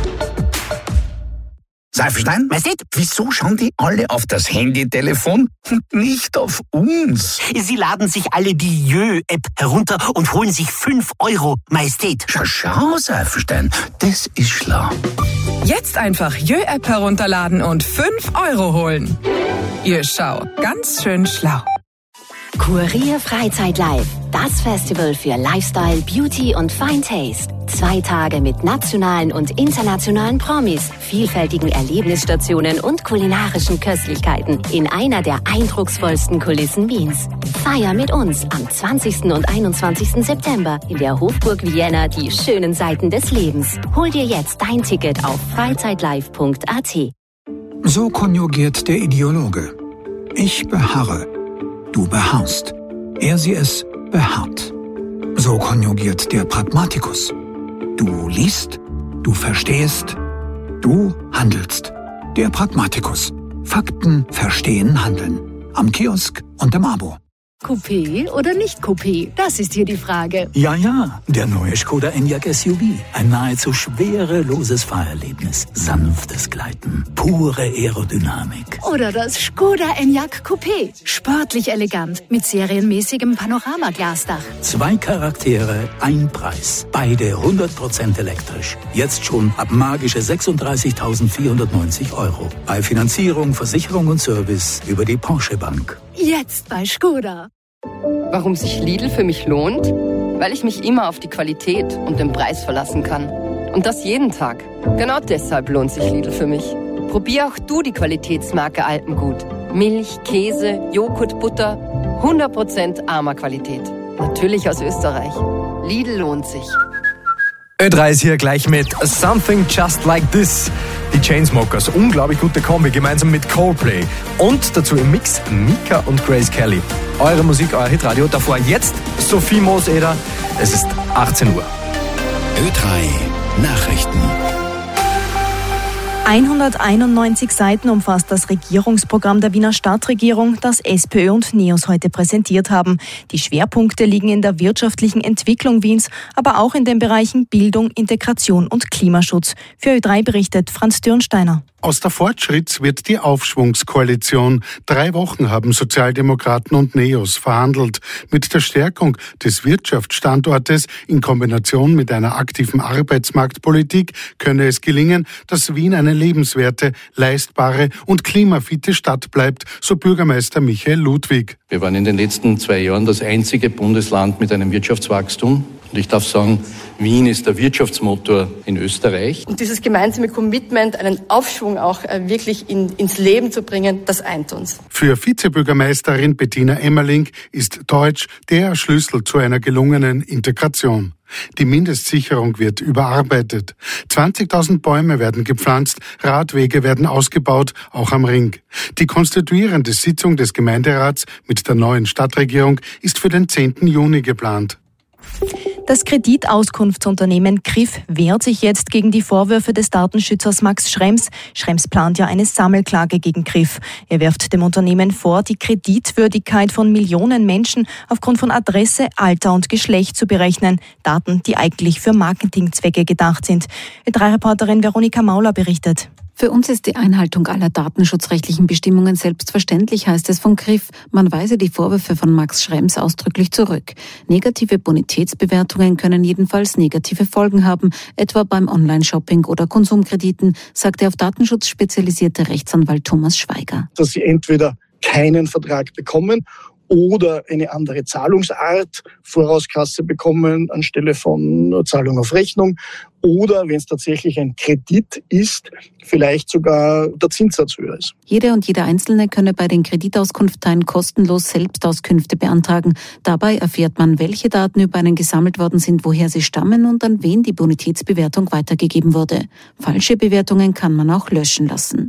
[SPEAKER 4] Seifenstein?
[SPEAKER 25] Majestät?
[SPEAKER 4] Wieso schauen die alle auf das Handytelefon und nicht auf uns?
[SPEAKER 25] Sie laden sich alle die Jö-App herunter und holen sich fünf Euro, Majestät.
[SPEAKER 4] Schau, schau, Seifenstein, das ist schlau.
[SPEAKER 26] Jetzt einfach Jö-App herunterladen und fünf Euro holen. Jö, schau, ganz schön schlau.
[SPEAKER 15] Kurier Freizeit Live. Das Festival für Lifestyle, Beauty und Fine Taste. Zwei Tage mit nationalen und internationalen Promis, vielfältigen Erlebnisstationen und kulinarischen Köstlichkeiten in einer der eindrucksvollsten Kulissen Wiens. Feier mit uns am zwanzigsten und einundzwanzigsten September in der Hofburg Vienna die schönen Seiten des Lebens. Hol dir jetzt dein Ticket auf freizeitlive punkt a t.
[SPEAKER 5] So konjugiert der Ideologe. Ich beharre, du beharrst. Er, sie, es beharrt. So konjugiert der Pragmatikus. Du liest, du verstehst, du handelst. Der Pragmatikus. Fakten, verstehen, handeln. Am Kiosk und im Abo.
[SPEAKER 16] Coupé oder nicht Coupé? Das ist hier die Frage.
[SPEAKER 5] Ja, ja, der neue Skoda Enyaq S U V. Ein nahezu schwereloses Fahrerlebnis. Sanftes Gleiten, pure Aerodynamik.
[SPEAKER 16] Oder das Skoda Enyaq Coupé. Sportlich elegant, mit serienmäßigem Panoramaglasdach.
[SPEAKER 5] Zwei Charaktere, ein Preis. Beide hundert Prozent elektrisch. Jetzt schon ab magische sechsunddreißigtausendvierhundertneunzig Euro. Bei Finanzierung, Versicherung und Service über die Porsche Bank.
[SPEAKER 16] Jetzt bei Skoda.
[SPEAKER 17] Warum sich Lidl für mich lohnt? Weil ich mich immer auf die Qualität und den Preis verlassen kann. Und das jeden Tag. Genau deshalb lohnt sich Lidl für mich. Probier auch du die Qualitätsmarke Alpengut. Milch, Käse, Joghurt, Butter. hundert Prozent armer Qualität. Natürlich aus Österreich. Lidl lohnt sich.
[SPEAKER 18] Ö drei ist hier gleich mit Something Just Like This. Die Chainsmokers, unglaublich gute Kombi, gemeinsam mit Coldplay. Und dazu im Mix Mika und Grace Kelly. Eure Musik, euer Hitradio. Davor jetzt Sophie Moos-Eder. Es ist achtzehn Uhr.
[SPEAKER 4] Ö drei Nachrichten.
[SPEAKER 20] hunderteinundneunzig Seiten umfasst das Regierungsprogramm der Wiener Stadtregierung, das SPÖ und NEOS heute präsentiert haben. Die Schwerpunkte liegen in der wirtschaftlichen Entwicklung Wiens, aber auch in den Bereichen Bildung, Integration und Klimaschutz. Für Ö drei berichtet Franz Dürnsteiner.
[SPEAKER 21] Aus der Fortschritts wird die Aufschwungskoalition. Drei Wochen haben Sozialdemokraten und NEOS verhandelt. Mit der Stärkung des Wirtschaftsstandortes in Kombination mit einer aktiven Arbeitsmarktpolitik könne es gelingen, dass Wien eine lebenswerte, leistbare und klimafitte Stadt bleibt, so Bürgermeister Michael Ludwig.
[SPEAKER 27] Wir waren in den letzten zwei Jahren das einzige Bundesland mit einem Wirtschaftswachstum. Und ich darf sagen, Wien ist der Wirtschaftsmotor in Österreich.
[SPEAKER 17] Und dieses gemeinsame Commitment, einen Aufschwung auch wirklich in, ins Leben zu bringen, das eint uns.
[SPEAKER 21] Für Vizebürgermeisterin Bettina Emmerling ist Deutsch der Schlüssel zu einer gelungenen Integration. Die Mindestsicherung wird überarbeitet. zwanzigtausend Bäume werden gepflanzt, Radwege werden ausgebaut, auch am Ring. Die konstituierende Sitzung des Gemeinderats mit der neuen Stadtregierung ist für den zehnten Juni geplant.
[SPEAKER 20] Das Kreditauskunftsunternehmen K R I F wehrt sich jetzt gegen die Vorwürfe des Datenschützers Max Schrems. Schrems plant ja eine Sammelklage gegen K R I F. Er wirft dem Unternehmen vor, die Kreditwürdigkeit von Millionen Menschen aufgrund von Adresse, Alter und Geschlecht zu berechnen. Daten, die eigentlich für Marketingzwecke gedacht sind. Ö drei Reporterin Veronika Mauler berichtet.
[SPEAKER 28] Für uns ist die Einhaltung aller datenschutzrechtlichen Bestimmungen selbstverständlich, heißt es von K R I F. Man weise die Vorwürfe von Max Schrems ausdrücklich zurück. Negative Bonitätsbewertungen können jedenfalls negative Folgen haben, etwa beim Online-Shopping oder Konsumkrediten, sagte auf Datenschutz spezialisierte Rechtsanwalt Thomas Schweiger.
[SPEAKER 29] Dass sie entweder keinen Vertrag bekommen oder eine andere Zahlungsart, Vorauskasse bekommen anstelle von Zahlung auf Rechnung, oder wenn es tatsächlich ein Kredit ist, vielleicht sogar der Zinssatz höher ist.
[SPEAKER 28] Jede und jeder Einzelne könne bei den Kreditauskunfteien kostenlos Selbstauskünfte beantragen. Dabei erfährt man, welche Daten über einen gesammelt worden sind, woher sie stammen und an wen die Bonitätsbewertung weitergegeben wurde. Falsche Bewertungen kann man auch löschen lassen.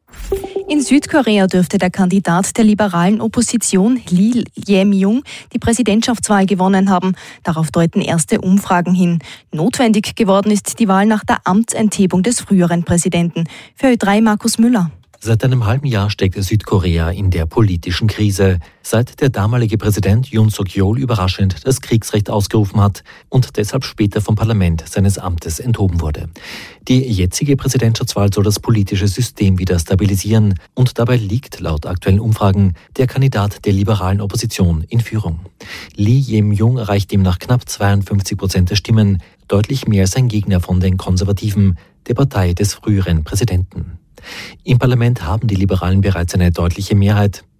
[SPEAKER 20] In Südkorea dürfte der Kandidat der liberalen Opposition, Lee Jae-myung, die Präsidentschaftswahl gewonnen haben. Darauf deuten erste Umfragen hin. Notwendig geworden ist die Wahl nach der Amtsenthebung des früheren Präsidenten. Für Ö drei Markus Müller.
[SPEAKER 30] Seit einem halben Jahr steckt Südkorea in der politischen Krise, seit der damalige Präsident Yoon Suk-yeol überraschend das Kriegsrecht ausgerufen hat und deshalb später vom Parlament seines Amtes enthoben wurde. Die jetzige Präsidentschaftswahl soll das politische System wieder stabilisieren und dabei liegt laut aktuellen Umfragen der Kandidat der liberalen Opposition in Führung. Lee Jae-myung erreicht demnach knapp zweiundfünfzig Prozent der Stimmen, deutlich mehr als sein Gegner von den Konservativen, der Partei des früheren Präsidenten. Im Parlament haben die Liberalen bereits eine deutliche Mehrheit.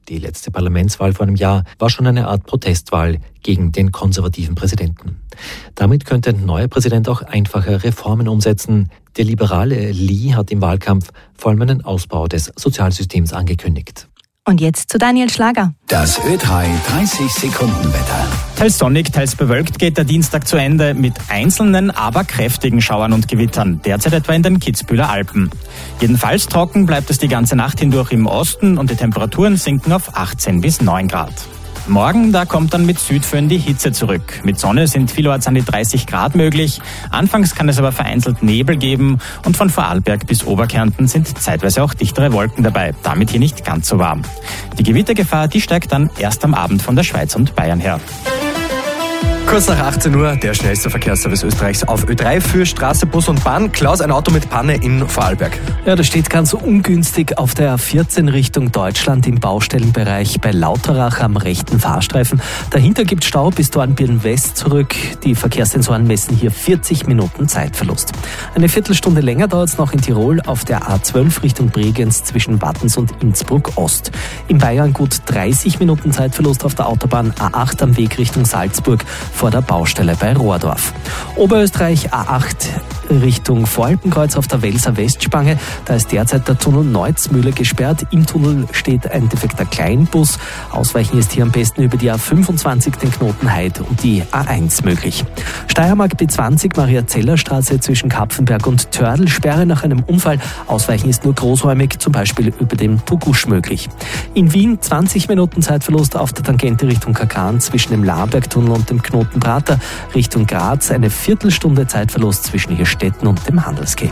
[SPEAKER 30] Die letzte Parlamentswahl vor einem Jahr war schon eine Art Protestwahl gegen den konservativen Präsidenten. Damit könnte ein neuer Präsident auch einfache Reformen umsetzen. Der liberale Lee hat im Wahlkampf vor allem einen Ausbau des Sozialsystems angekündigt.
[SPEAKER 20] Und jetzt zu Daniel Schlager.
[SPEAKER 4] Das Ö drei dreißig Sekunden Wetter.
[SPEAKER 1] Teils sonnig, teils bewölkt geht der Dienstag zu Ende mit einzelnen, aber kräftigen Schauern und Gewittern, derzeit etwa in den Kitzbüheler Alpen. Jedenfalls trocken bleibt es die ganze Nacht hindurch im Osten und die Temperaturen sinken auf achtzehn bis neun Grad. Morgen, da kommt dann mit Südföhn die Hitze zurück. Mit Sonne sind vielorts an die dreißig Grad möglich. Anfangs kann es aber vereinzelt Nebel geben und von Vorarlberg bis Oberkärnten sind zeitweise auch dichtere Wolken dabei. Damit hier nicht ganz so warm. Die Gewittergefahr, die steigt dann erst am Abend von der Schweiz und Bayern her.
[SPEAKER 18] Kurz nach achtzehn Uhr, der schnellste Verkehrsservice Österreichs auf Ö drei für Straße, Bus und Bahn. Klaus, ein Auto mit Panne in Vorarlberg.
[SPEAKER 2] Ja, das steht ganz ungünstig auf der A vierzehn Richtung Deutschland im Baustellenbereich bei Lauterach am rechten Fahrstreifen. Dahinter gibt es Stau bis Dornbirn West zurück. Die Verkehrssensoren messen hier vierzig Minuten Zeitverlust. Eine Viertelstunde länger dauert es noch in Tirol auf der A zwölf Richtung Bregenz zwischen Wattens und Innsbruck Ost. In Bayern gut dreißig Minuten Zeitverlust auf der Autobahn A acht am Weg Richtung Salzburg vor der Baustelle bei Rohrdorf. Oberösterreich A acht Richtung Voralpenkreuz auf der Welser Westspange. Da ist derzeit der Tunnel Neuzmühle gesperrt. Im Tunnel steht ein defekter Kleinbus. Ausweichen ist hier am besten über die A fünfundzwanzig, den Knoten Heid und die A eins möglich. Steiermark B zwanzig, Maria-Zeller-Straße zwischen Kapfenberg und Tördl. Sperre nach einem Unfall. Ausweichen ist nur großräumig, zum Beispiel über dem Tugusch möglich. In Wien zwanzig Minuten Zeitverlust auf der Tangente Richtung Kakan zwischen dem Labergtunnel und dem Knoten Prater. Richtung Graz eine Viertelstunde Zeitverlust zwischen Hirstetten und dem Handelsgeh.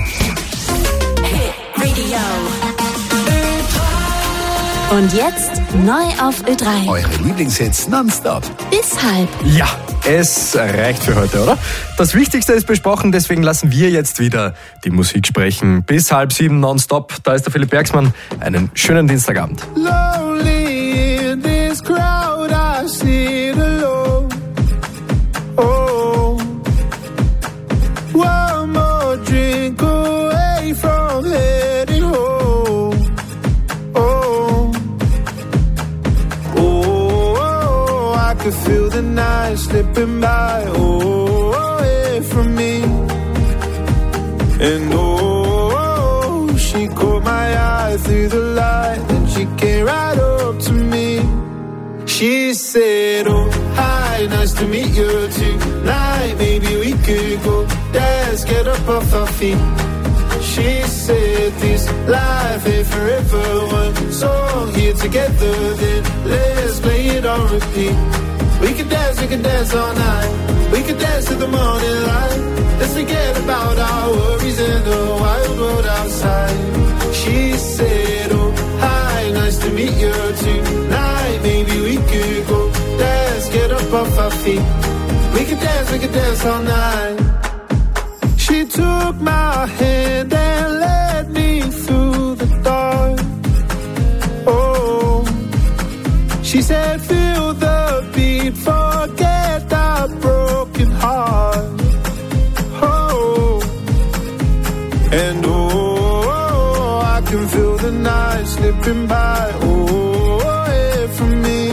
[SPEAKER 15] Und jetzt neu auf Ö drei.
[SPEAKER 4] Eure Lieblingshits nonstop.
[SPEAKER 15] Bis halb.
[SPEAKER 18] Ja, es reicht für heute, oder? Das Wichtigste ist besprochen, deswegen lassen wir jetzt wieder die Musik sprechen. Bis halb sieben nonstop. Da ist der Philipp Bergsmann. Einen schönen Dienstagabend.
[SPEAKER 23] Lonely in this crowd, I sit alone. Oh, one more drink away from heading home. Oh, oh, I could feel the night slipping by. Oh, away from me. And oh, she caught my eye through the light, and she came right up to me. She said, oh, hi, nice to meet you tonight. Maybe we could go dance, get up off our feet. She said, this life ain't forever. One song here together, then let's play it on repeat. We could dance, we could dance all night. We could dance to the morning light. Let's forget about our worries in the wild world outside. She said, oh, hi, nice to meet you tonight. Maybe we could go dance, get up off our feet. We could dance, we could dance all night. She took my hand and led me through the dark. Oh, she said, feel the beat, forget our broken heart. Oh, and oh, I can feel the night slipping by. Oh, away from me.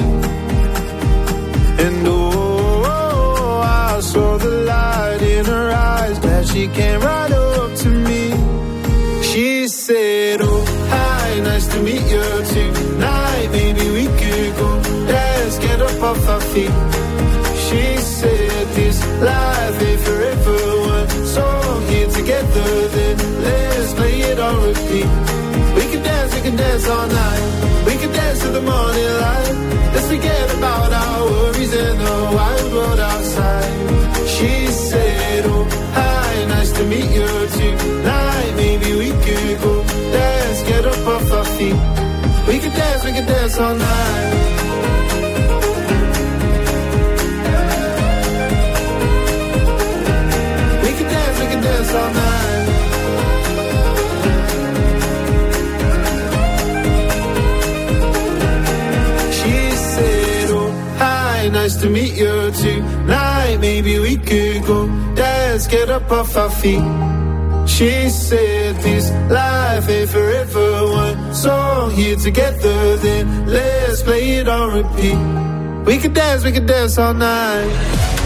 [SPEAKER 23] And oh, I saw the light in her eyes, that she came right up to me. She said, oh, hi, nice to meet you tonight. Maybe we could go dance, get up off our feet. She said, this life ain't forever. One song here together, then let's play it on repeat. We can dance, we can dance all night. We can dance to the morning light. Let's forget about our worries in the wild world outside. She said, oh, hi, nice to meet you tonight. Maybe we could go dance, get up off our feet. We could dance, we could dance all night. We could dance, we could dance all night. She said, oh, hi, nice to meet you tonight. Maybe we could go dance, get up off our feet.
[SPEAKER 3] She said this life ain't forever. One song here together, then let's play it on repeat. We could dance, we could dance all night.